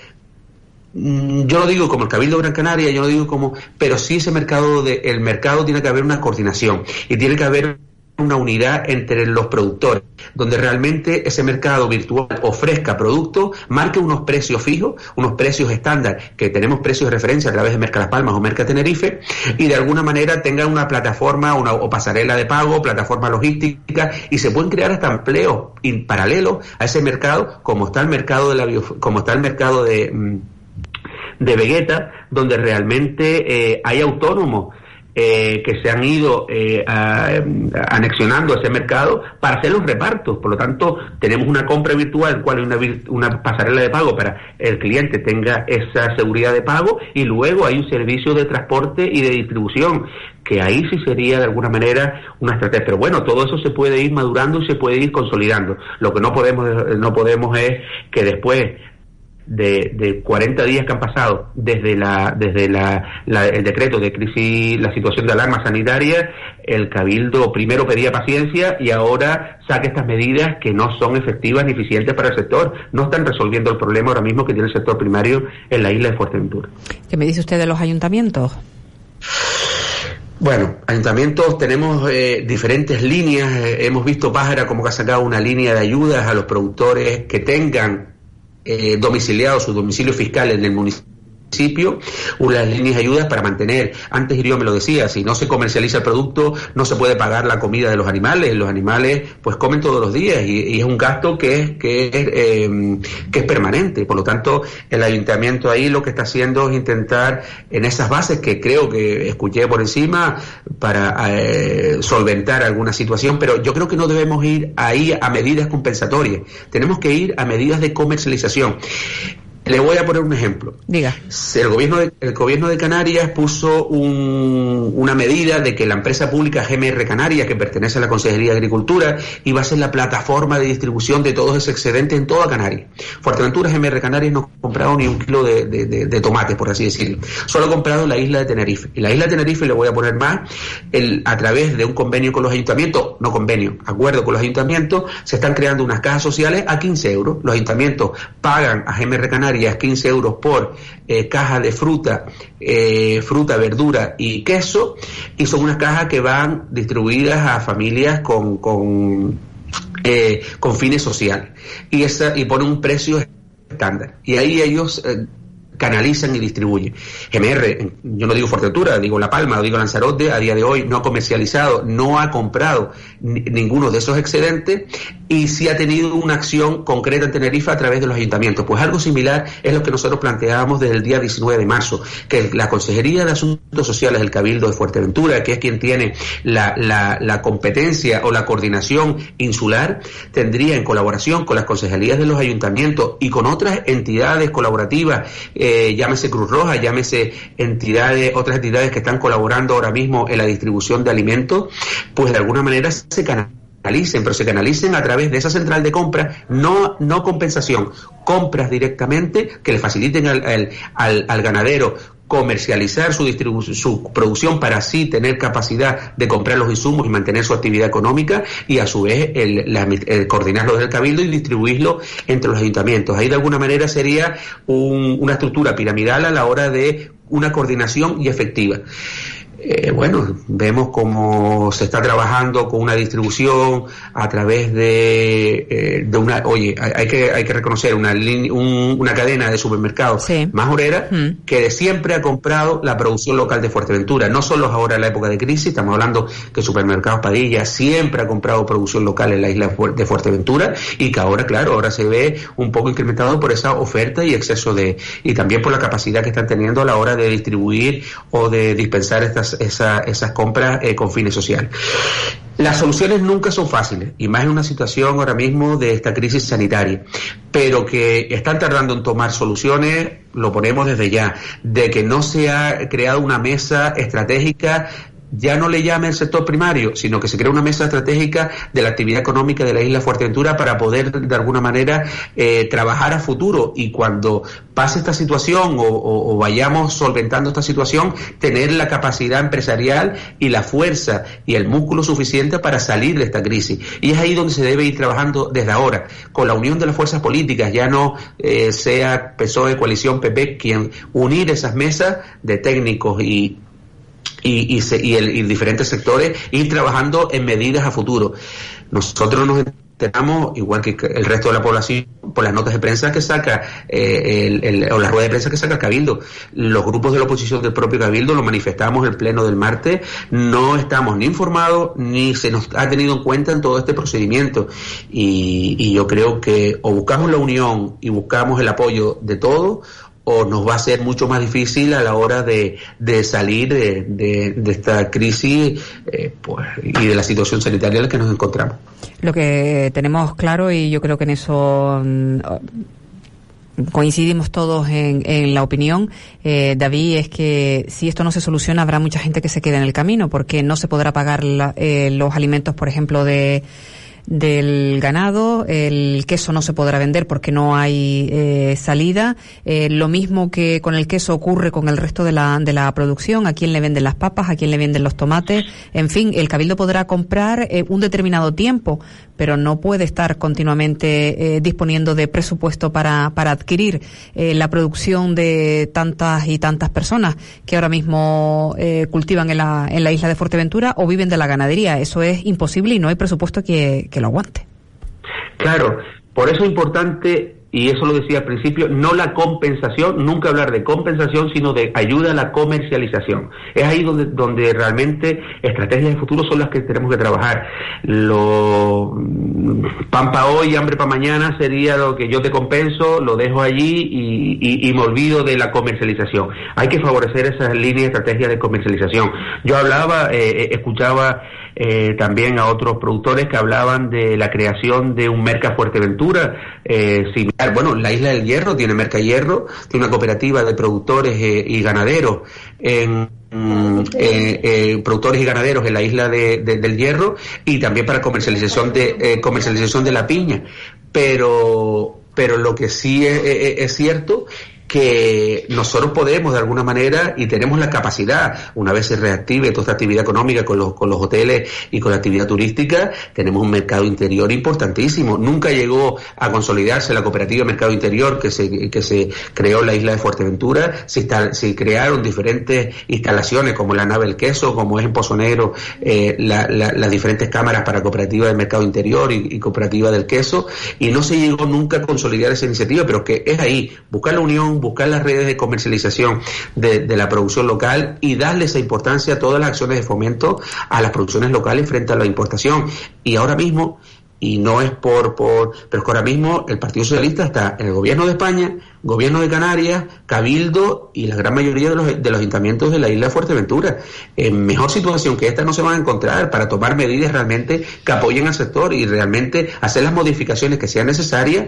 Speaker 5: yo no digo como el Cabildo Gran Canaria, yo no digo como, pero sí ese mercado, de, el mercado tiene que haber una coordinación y tiene que haber una unidad entre los productores, donde realmente ese mercado virtual ofrezca productos, marque unos precios fijos, unos precios estándar, que tenemos precios de referencia a través de Merca Las Palmas o Merca Tenerife, y de alguna manera tenga una plataforma una, o pasarela de pago, plataforma logística, y se pueden crear hasta empleos en paralelo a ese mercado, como está el mercado de la bio, como está el mercado de, de Vegeta, donde realmente eh, hay autónomos Eh, que se han ido eh, a, a, anexionando ese mercado para hacer los repartos. Por lo tanto, tenemos una compra virtual, en cual hay una, una pasarela de pago para el cliente tenga esa seguridad de pago, y luego hay un servicio de transporte y de distribución, que ahí sí sería de alguna manera una estrategia. Pero bueno, todo eso se puede ir madurando y se puede ir consolidando. Lo que no podemos no podemos es que después de, de cuarenta días que han pasado desde la desde la, la el decreto de crisis, la situación de alarma sanitaria, el Cabildo primero pedía paciencia y ahora saca estas medidas que no son efectivas ni eficientes para el sector. No están resolviendo el problema ahora mismo que tiene el sector primario en la isla de Fuerteventura.
Speaker 3: ¿Qué me dice usted de los ayuntamientos?
Speaker 5: Bueno, ayuntamientos tenemos eh, diferentes líneas. Eh, hemos visto Pájara como que ha sacado una línea de ayudas a los productores que tengan Eh, domiciliado su domicilio fiscal en el municipio, unas líneas de ayudas para mantener. Antes Irio me lo decía, si no se comercializa el producto no se puede pagar la comida de los animales. Los animales pues comen todos los días y, y es un gasto que es que es eh, que es permanente. Por lo tanto, el ayuntamiento ahí lo que está haciendo es intentar en esas bases que creo que escuché por encima para eh, solventar alguna situación, pero yo creo que no debemos ir ahí a medidas compensatorias, tenemos que ir a medidas de comercialización. Le voy a poner un ejemplo.
Speaker 3: Diga.
Speaker 5: El gobierno de, el gobierno de Canarias puso un, una medida de que la empresa pública G M R Canarias, que pertenece a la Consejería de Agricultura, iba a ser la plataforma de distribución de todos esos excedentes en toda Canarias. Fuerteventura, G M R Canarias no ha comprado ni un kilo de, de, de, de tomate, por así decirlo. Solo ha comprado la isla de Tenerife. Y la isla de Tenerife, le voy a poner más, el, a través de un convenio con los ayuntamientos, no convenio, acuerdo con los ayuntamientos, se están creando unas cajas sociales a quince euros. Los ayuntamientos pagan a G M R Canarias quince euros por eh, caja de fruta, eh, fruta, verdura y queso, y son unas cajas que van distribuidas a familias con con, eh, con fines sociales, y esa y ponen un precio estándar, y ahí ellos eh, canalizan y distribuyen. G M R, yo no digo Fuerteventura, digo La Palma, o digo Lanzarote, a día de hoy no ha comercializado, no ha comprado ni, ninguno de esos excedentes, y sí ha tenido una acción concreta en Tenerife a través de los ayuntamientos. Pues algo similar es lo que nosotros planteábamos desde el día diecinueve de marzo, que la Consejería de Asuntos Sociales del Cabildo de Fuerteventura, que es quien tiene la, la, la competencia o la coordinación insular, tendría en colaboración con las concejalías de los ayuntamientos y con otras entidades colaborativas, eh, llámese Cruz Roja, llámese entidades, otras entidades que están colaborando ahora mismo en la distribución de alimentos, pues de alguna manera se canalizan. Canalicen, pero se canalicen a través de esa central de compras, no no compensación, compras directamente que le faciliten al, al, al, al ganadero comercializar su distribución, su producción, para así tener capacidad de comprar los insumos y mantener su actividad económica, y a su vez el, la, el coordinarlo desde el Cabildo y distribuirlo entre los ayuntamientos. Ahí de alguna manera sería un, una estructura piramidal a la hora de una coordinación y efectiva. Eh, bueno, vemos cómo se está trabajando con una distribución a través de, eh, de una, oye, hay, hay que hay que reconocer una un, una cadena de supermercados sí. majorera mm. que de siempre ha comprado la producción local de Fuerteventura, no solo ahora en la época de crisis. Estamos hablando que Supermercados Padilla siempre ha comprado producción local en la isla de Fuerteventura, y que ahora, claro, ahora se ve un poco incrementado por esa oferta y exceso de, y también por la capacidad que están teniendo a la hora de distribuir o de dispensar estas Esa, esas compras eh, con fines sociales. Las soluciones nunca son fáciles, y más en una situación ahora mismo de esta crisis sanitaria, pero que están tardando en tomar soluciones, lo ponemos desde ya. De que no se ha creado una mesa estratégica, ya no le llame el sector primario, sino que se crea una mesa estratégica de la actividad económica de la isla Fuerteventura para poder de alguna manera eh, trabajar a futuro, y cuando pase esta situación o, o, o vayamos solventando esta situación, tener la capacidad empresarial y la fuerza y el músculo suficiente para salir de esta crisis. Y es ahí donde se debe ir trabajando desde ahora, con la unión de las fuerzas políticas, ya no eh, sea P S O E, coalición P P, quien unir esas mesas de técnicos y y, y, se, y, el, y diferentes sectores, ir trabajando en medidas a futuro. Nosotros nos enteramos, igual que el resto de la población, por las notas de prensa que saca, eh, el, el, o las ruedas de prensa que saca el Cabildo. Los grupos de la oposición del propio Cabildo lo manifestamos en el pleno del martes, no estamos ni informados ni se nos ha tenido en cuenta en todo este procedimiento, y, y yo creo que o buscamos la unión y buscamos el apoyo de todos, o nos va a ser mucho más difícil a la hora de, de salir de, de, de esta crisis eh, pues, y de la situación sanitaria en la que nos encontramos.
Speaker 3: Lo que tenemos claro, y yo creo que en eso mm, coincidimos todos en, en la opinión, eh, David, es que si esto no se soluciona habrá mucha gente que se quede en el camino, porque no se podrá pagar la, eh, los alimentos, por ejemplo, de del ganado, el queso no se podrá vender porque no hay eh, salida, eh, lo mismo que con el queso ocurre con el resto de la de la producción, a quién le venden las papas, a quién le venden los tomates, en fin, el Cabildo podrá comprar eh, un determinado tiempo, pero no puede estar continuamente eh, disponiendo de presupuesto para para adquirir eh, la producción de tantas y tantas personas que ahora mismo eh, cultivan en la en la isla de Fuerteventura o viven de la ganadería. Eso es imposible y no hay presupuesto que, que lo aguante.
Speaker 5: Claro, por eso es importante, y eso lo decía al principio, no la compensación, nunca hablar de compensación, sino de ayuda a la comercialización. Es ahí donde donde realmente estrategias de futuro son las que tenemos que trabajar. Lo pan para hoy, hambre para mañana sería lo que yo te compenso, lo dejo allí y, y, y me olvido de la comercialización. Hay que favorecer esas líneas de estrategia de comercialización. Yo hablaba, eh, escuchaba eh, también a otros productores que hablaban de la creación de un Merca Fuerteventura, eh, similar. Bueno, la Isla del Hierro tiene Merca Hierro, tiene una cooperativa de productores eh, y ganaderos en eh, eh, productores y ganaderos en la isla de, de, del Hierro, y también para comercialización de eh, comercialización de la piña. Pero pero lo que sí es, es, es cierto que nosotros podemos de alguna manera y tenemos la capacidad, una vez se reactive toda esta actividad económica con los con los hoteles y con la actividad turística, tenemos un mercado interior importantísimo. Nunca llegó a consolidarse la cooperativa Mercado Interior que se que se creó en la isla de Fuerteventura. Se, install, se crearon diferentes instalaciones como la nave del queso, como es en Pozo Negro, eh, la, la, las diferentes cámaras para cooperativa del mercado interior y, y cooperativa del queso, y no se llegó nunca a consolidar esa iniciativa, pero que es ahí, buscar la unión, buscar las redes de comercialización de, de la producción local y darle esa importancia a todas las acciones de fomento a las producciones locales frente a la importación. Y ahora mismo, y no es por, por pero es que ahora mismo el Partido Socialista está en el gobierno de España, gobierno de Canarias, Cabildo y la gran mayoría de los, de los ayuntamientos de la isla de Fuerteventura. En mejor situación que esta no se van a encontrar para tomar medidas realmente que apoyen al sector y realmente hacer las modificaciones que sean necesarias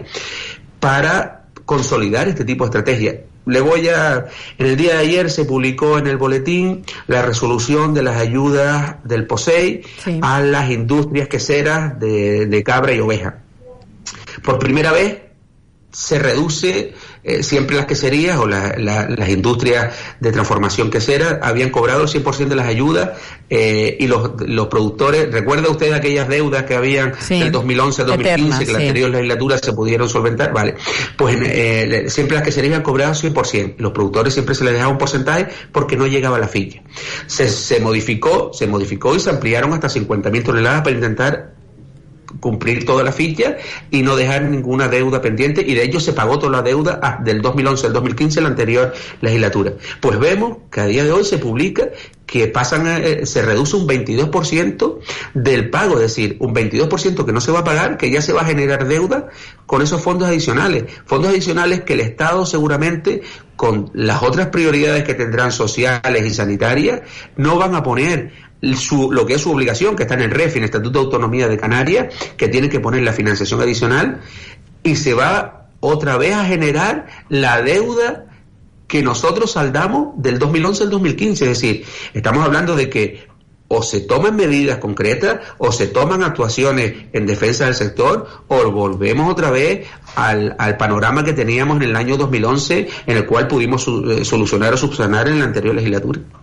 Speaker 5: para consolidar este tipo de estrategia. Le voy a... En el día de ayer se publicó en el boletín la resolución de las ayudas del POSEI sí. a las industrias queseras de, de cabra y oveja. Por primera vez se reduce, eh, siempre las queserías o la, la, las industrias de transformación quesera habían cobrado el cien por ciento de las ayudas, eh, y los, los productores, ¿recuerda usted aquellas deudas que habían sí. del dos mil once al dos mil quince, Eterna, que sí. la anterior legislatura se pudieron solventar? Vale, pues eh, siempre las queserías han cobrado cien por ciento, los productores siempre se les dejaba un porcentaje porque no llegaba la ficha. Se, se modificó, se modificó y se ampliaron hasta cincuenta mil toneladas para intentar cumplir toda la ficha y no dejar ninguna deuda pendiente, y de ello se pagó toda la deuda del dos mil once al dos mil quince, la anterior legislatura. Pues vemos que a día de hoy se publica que pasan a, eh, se reduce un veintidós por ciento del pago, es decir, un veintidós por ciento que no se va a pagar, que ya se va a generar deuda con esos fondos adicionales, fondos adicionales que el Estado seguramente, con las otras prioridades que tendrán sociales y sanitarias, no van a poner Su, lo que es su obligación, que está en el R E F, en el Estatuto de Autonomía de Canarias, que tiene que poner la financiación adicional, y se va otra vez a generar la deuda que nosotros saldamos del dos mil once al dos mil quince. Es decir, estamos hablando de que o se toman medidas concretas o se toman actuaciones en defensa del sector, o volvemos otra vez al, al panorama que teníamos en el año dos mil once, en el cual pudimos su, eh, solucionar o subsanar en la anterior legislatura.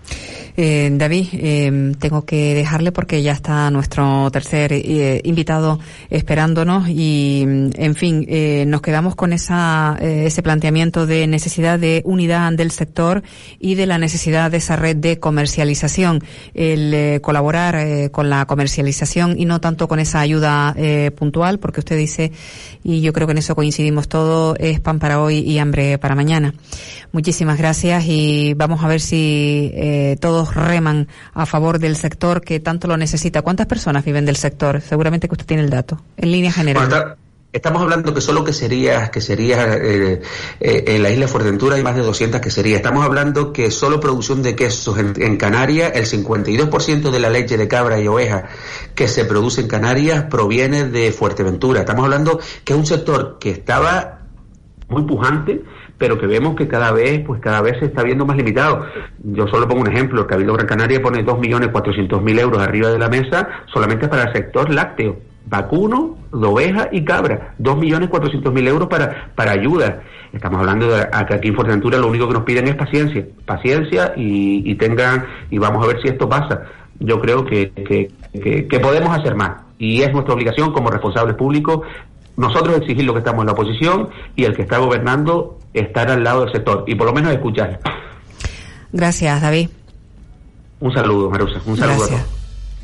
Speaker 3: Eh, David, eh, tengo que dejarle porque ya está nuestro tercer eh, invitado esperándonos y, en fin, eh, nos quedamos con esa eh, ese planteamiento de necesidad de unidad del sector y de la necesidad de esa red de comercialización, el eh, colaborar eh, con la comercialización y no tanto con esa ayuda eh, puntual, porque usted dice, y yo creo que en eso coincidimos todos, es pan para hoy y hambre para mañana. Muchísimas gracias y vamos a ver si eh, todos reman a favor del sector que tanto lo necesita. ¿Cuántas personas viven del sector? Seguramente que usted tiene el dato, en línea general. Bueno,
Speaker 5: estamos hablando que solo que sería, que sería eh, eh, en la isla de Fuerteventura hay más de doscientas queserías. Estamos hablando que solo producción de quesos en, en Canarias, el cincuenta y dos por ciento de la leche de cabra y oveja que se produce en Canarias proviene de Fuerteventura. Estamos hablando que es un sector que estaba muy pujante, pero que vemos que cada vez, pues cada vez se está viendo más limitado. Yo solo pongo un ejemplo, el Cabildo Gran Canaria pone dos millones cuatrocientos mil euros arriba de la mesa solamente para el sector lácteo, vacuno, de oveja y cabra, dos millones cuatrocientos mil euros para, para ayuda. Estamos hablando de que aquí en Fuerteventura lo único que nos piden es paciencia, paciencia y, y tengan, y vamos a ver si esto pasa. Yo creo que, que, que, que podemos hacer más, y es nuestra obligación como responsables públicos nosotros exigir lo que estamos en la oposición y el que está gobernando estar al lado del sector y por lo menos escuchar.
Speaker 3: Gracias, David.
Speaker 5: Un saludo, Marusa. Un saludo Gracias. a todos.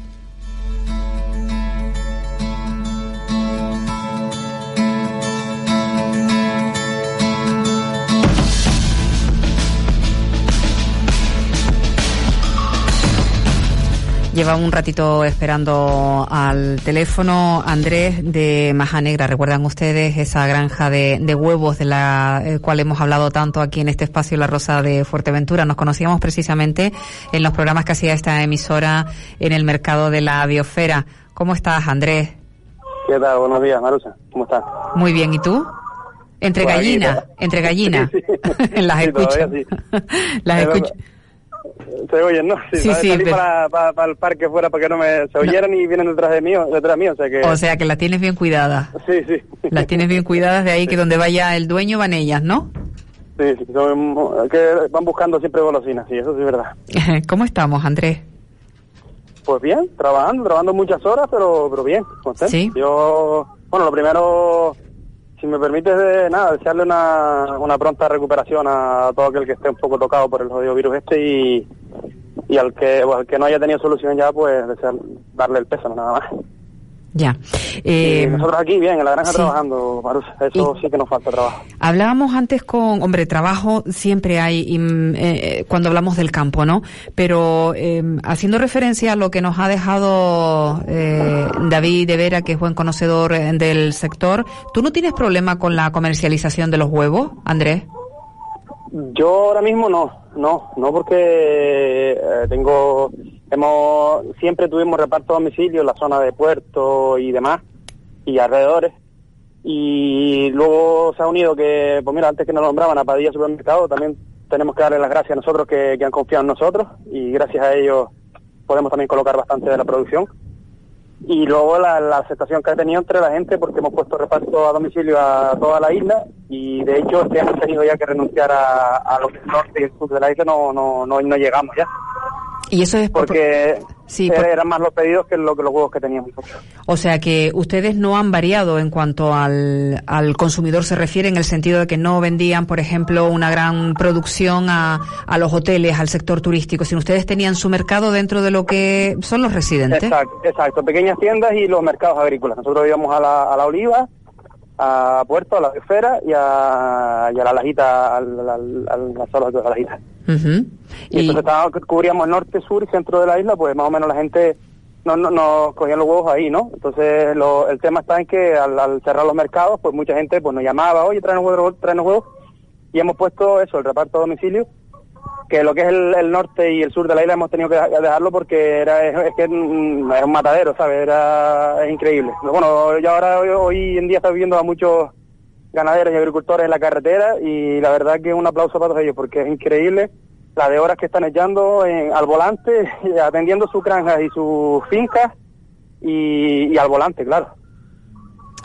Speaker 3: Lleva un ratito esperando al teléfono Andrés de Maja Negra. ¿Recuerdan ustedes esa granja de, de huevos de la eh, cual hemos hablado tanto aquí en este espacio La Rosa de Fuerteventura? Nos conocíamos precisamente en los programas que hacía esta emisora en el mercado de la Biosfera. ¿Cómo estás, Andrés?
Speaker 6: ¿Qué tal? Buenos días, Marusa. ¿Cómo estás?
Speaker 3: Muy bien. ¿Y tú? Entre pues gallinas, aquí, entre gallinas. Sí, sí. Las sí, escucho. Sí. Las escucho.
Speaker 6: Se oyen, ¿no? Sí,
Speaker 3: sí, sí
Speaker 6: salí
Speaker 3: pero...
Speaker 6: para, para, para el parque fuera para que no me se oyeran no. Y vienen detrás de mí, detrás mío, o sea que...
Speaker 3: O sea que las tienes bien cuidadas.
Speaker 6: Sí, sí.
Speaker 3: Las tienes bien cuidadas, de ahí sí. Que donde vaya el dueño van ellas, ¿no?
Speaker 6: Sí, sí, son, que van buscando siempre golosinas, sí, eso sí es verdad.
Speaker 3: ¿Cómo estamos, Andrés?
Speaker 6: Pues bien, trabajando, trabajando muchas horas, pero pero bien, contento. Sí. Yo, bueno, lo primero... Si me permites, de, nada, desearle una, una pronta recuperación a todo aquel que esté un poco tocado por el jodido virus este y, y al que pues, al que no haya tenido solución ya, pues desear, darle el pésame, nada más.
Speaker 3: Ya. Eh,
Speaker 6: nosotros aquí, bien, en la granja sí. Trabajando, Marusa, eso y sí que nos falta trabajo.
Speaker 3: Hablábamos antes con, hombre, trabajo siempre hay y, eh, cuando hablamos del campo, ¿no? Pero eh, haciendo referencia a lo que nos ha dejado eh, David de Vera, que es buen conocedor del sector, ¿tú no tienes problema con la comercialización de los huevos, Andrés?
Speaker 6: Yo ahora mismo no, no, no porque eh, tengo... Hemos, siempre tuvimos reparto a domicilio en la zona de Puerto y demás, y alrededores, y luego se ha unido que, pues mira, antes que nos nombraban a Padilla Supermercado, también tenemos que darle las gracias a nosotros que, que han confiado en nosotros, y gracias a ellos podemos también colocar bastante de la producción. Y luego la, la aceptación que ha tenido entre la gente, porque hemos puesto reparto a domicilio a toda la isla, y de hecho este hemos tenido ya que renunciar a, a lo que es el norte y el sur de la isla, no, no, no, no llegamos ya.
Speaker 3: Y eso es por...
Speaker 6: porque
Speaker 3: sí,
Speaker 6: por...
Speaker 3: por...
Speaker 6: eran más los pedidos que, lo, que los huevos que teníamos.
Speaker 3: O sea que ustedes no han variado en cuanto al, al consumidor se refiere, en el sentido de que no vendían, por ejemplo, una gran producción a, a los hoteles, al sector turístico, sino ustedes tenían su mercado dentro de lo que son los residentes.
Speaker 6: Exacto, exacto, pequeñas tiendas y los mercados agrícolas. Nosotros íbamos a la, a la Oliva, a Puerto, a la Biosfera y a, y a la Lajita, a la, a la zona de la Lajita.
Speaker 3: Uh-huh.
Speaker 6: Y, y entonces estaba, cubríamos el norte, sur y centro de la isla, pues más o menos la gente no, no, nos cogían los huevos ahí, ¿no? Entonces lo, el tema está en que al, al cerrar los mercados, pues mucha gente pues nos llamaba, oye, tráenos huevos, tráenos huevos, y hemos puesto eso, el reparto a domicilio, que lo que es el, el norte y el sur de la isla hemos tenido que dejarlo porque era es, es que mm, era un matadero, ¿sabes? Era es increíble. Bueno, yo ahora hoy, hoy en día estoy viendo a muchos ganaderos y agricultores en la carretera y la verdad que un aplauso para todos ellos porque es increíble la de horas que están echando en, al volante, atendiendo sus granjas y sus fincas y, y al volante, claro.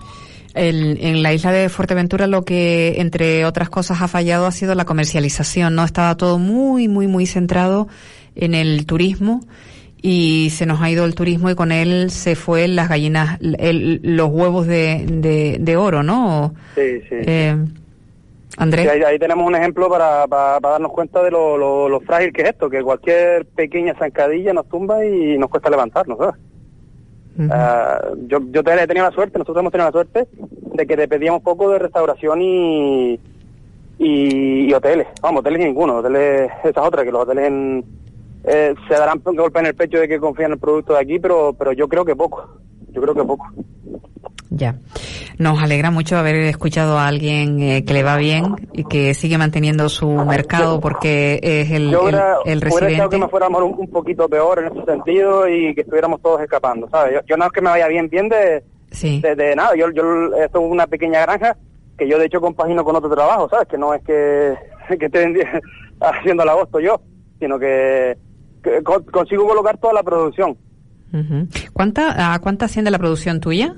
Speaker 3: El, en la isla de Fuerteventura lo que, entre otras cosas, ha fallado ha sido la comercialización, ¿no? Estaba todo muy, muy, muy centrado en el turismo y se nos ha ido el turismo y con él se fue las gallinas, el, los huevos de, de, de oro, ¿no?
Speaker 6: Sí, sí.
Speaker 3: Eh, Andrés.
Speaker 6: Sí, ahí, ahí tenemos un ejemplo para, para, para darnos cuenta de lo, lo, lo frágil que es esto, que cualquier pequeña zancadilla nos tumba y nos cuesta levantarnos, ¿sabes? Uh-huh. Uh, yo yo he tenido la suerte, nosotros hemos tenido la suerte de que dependíamos poco de restauración y, y, y hoteles. Vamos, hoteles ninguno, hoteles, esa es otra, que los hoteles en, eh, se darán un golpe en el pecho de que confían en el producto de aquí, pero pero yo creo que poco, yo creo que poco.
Speaker 3: Ya. Nos alegra mucho haber escuchado a alguien eh, que le va bien y que sigue manteniendo su mercado porque es el,
Speaker 6: yo hubiera,
Speaker 3: el, el residente.
Speaker 6: Hubiera deseado que me fuéramos un, un poquito peor en ese sentido y que estuviéramos todos escapando, ¿sabes? Yo, yo no es que me vaya bien, bien de,
Speaker 3: sí.
Speaker 6: de, de nada. Yo, yo esto es una pequeña granja que yo de hecho compagino con otro trabajo, ¿sabes? Que no es que, que esté haciendo el agosto yo, sino que, que consigo colocar toda la producción.
Speaker 3: Uh-huh. ¿Cuánta, ¿A cuánta asciende la producción tuya?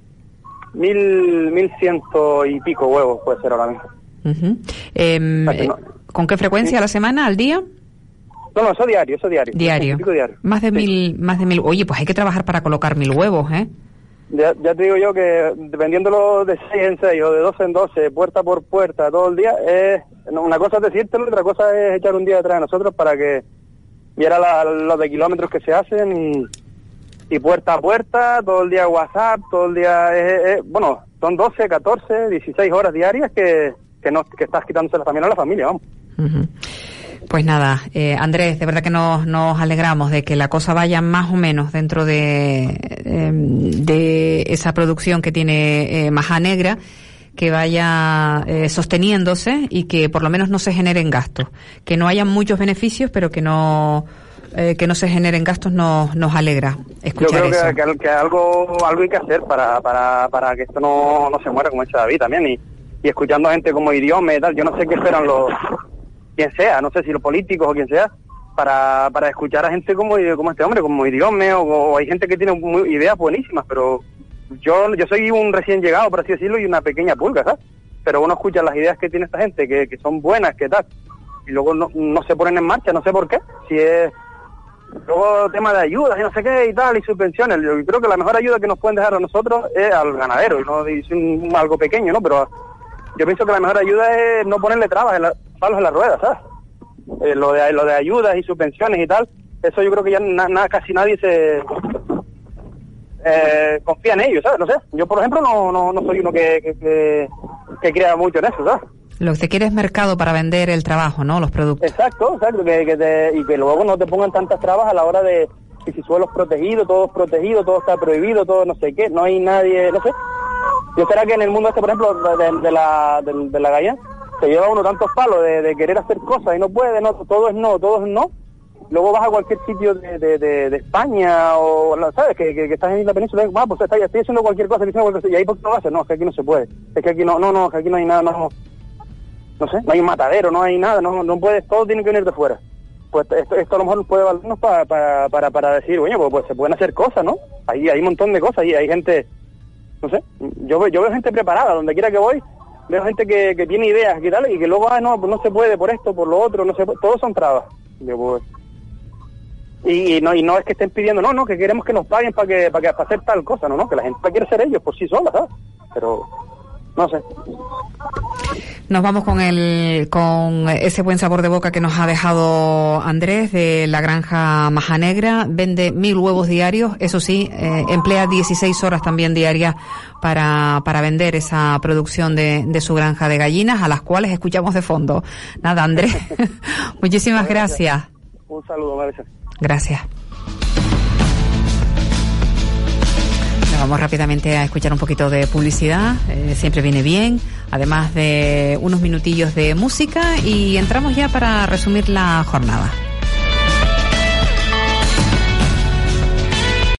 Speaker 6: Mil, mil ciento y pico huevos puede ser ahora mismo.
Speaker 3: Uh-huh. Eh, no. ¿Con qué frecuencia? ¿Sí? ¿A la semana? ¿Al día?
Speaker 6: No, no, eso diario, eso diario.
Speaker 3: Diario.
Speaker 6: diario.
Speaker 3: Más de sí. mil, más de mil. Oye, pues hay que trabajar para colocar mil huevos, ¿eh?
Speaker 6: Ya, ya te digo yo que dependiéndolo de seis en seis o de doce en doce, puerta por puerta, todo el día, es una cosa es decírtelo, otra cosa es echar un día detrás de nosotros para que viera la, los de kilómetros que se hacen y... y puerta a puerta, todo el día WhatsApp, todo el día, eh, eh, bueno, son doce, catorce, dieciséis horas diarias que que, no, que estás quitándoselas también a la familia, vamos.
Speaker 3: Uh-huh. Pues nada, eh, Andrés, de verdad que nos, nos alegramos de que la cosa vaya más o menos dentro de, eh, de esa producción que tiene eh, Maja Negra, que vaya eh, sosteniéndose y que por lo menos no se generen gastos, que no haya muchos beneficios, pero que no... Eh, que no se generen gastos nos nos alegra escuchar
Speaker 6: eso. Yo creo
Speaker 3: eso.
Speaker 6: que, que, que algo algo hay que hacer para para para que esto no, no se muera, como dice David también, y, y escuchando a gente como Idiome y tal. Yo no sé qué esperan los quien sea, no sé si los políticos o quien sea, para para escuchar a gente como como este hombre, como Idiome, o, o hay gente que tiene muy, ideas buenísimas, pero yo yo soy un recién llegado, por así decirlo, y una pequeña pulga, ¿sabes? Pero uno escucha las ideas que tiene esta gente, que, que son buenas, que tal, y luego no, no se ponen en marcha, no sé por qué, si es... Luego tema de ayudas y no sé qué y tal, y subvenciones. Yo creo que la mejor ayuda que nos pueden dejar a nosotros es al ganadero, y no es un, algo pequeño, ¿no? Pero yo pienso que la mejor ayuda es no ponerle trabas, en la, palos en la rueda, ¿sabes? Eh, lo de lo de ayudas y subvenciones y tal, eso yo creo que ya na, na, casi nadie se eh, confía en ellos, ¿sabes? No sé, yo por ejemplo no no, no soy uno que, que, que, que crea mucho en eso, ¿sabes?
Speaker 3: Lo que te quiere es mercado para vender el trabajo, ¿no? Los productos.
Speaker 6: Exacto, exacto, que, que te, y que luego no te pongan tantas trabas a la hora de que si suelos protegidos, todo es protegido, todo está prohibido, todo no sé qué, no hay nadie, no sé. Yo será que en el mundo este, por ejemplo, de, de la de, de la gallina, se lleva uno tantos palos de, de querer hacer cosas y no puede, no, todo es no, todo es no. Luego vas a cualquier sitio de, de, de, de España o, ¿sabes? Que, que, que estás en la península, ah, pues está, estoy haciendo cualquier cosa, diciendo cualquier cosa, y ahí por qué no lo haces, no, es que aquí no se puede, es que aquí no, no, no, es que aquí no hay nada, no. No sé, no hay un matadero, no hay nada, no no puedes, todo tiene que venir de fuera. Pues esto, esto a lo mejor puede valernos para para para para decir, bueno, pues, pues se pueden hacer cosas, ¿no? Hay hay un montón de cosas y hay gente, no sé, yo yo veo gente preparada, donde quiera que voy, veo gente que, que tiene ideas y tal, y que luego, ah, no, pues no se puede por esto, por lo otro, no se puede, todos son trabas. Yo, pues, y, y no y no es que estén pidiendo, no, no, que queremos que nos paguen para que para que para hacer tal cosa, no, no, que la gente quiere ser ellos por sí sola, ¿sabes? Pero no sé.
Speaker 3: Nos vamos con el con ese buen sabor de boca que nos ha dejado Andrés de la granja Maja Negra. Vende mil huevos diarios, eso sí, eh, emplea dieciséis horas también diarias para para vender esa producción de, de su granja de gallinas, a las cuales escuchamos de fondo. Nada, Andrés, muchísimas gracias. gracias.
Speaker 6: Un saludo, Marisa.
Speaker 3: Gracias. Vamos rápidamente a escuchar un poquito de publicidad, eh, siempre viene bien, además de unos minutillos de música, y entramos ya para resumir la jornada.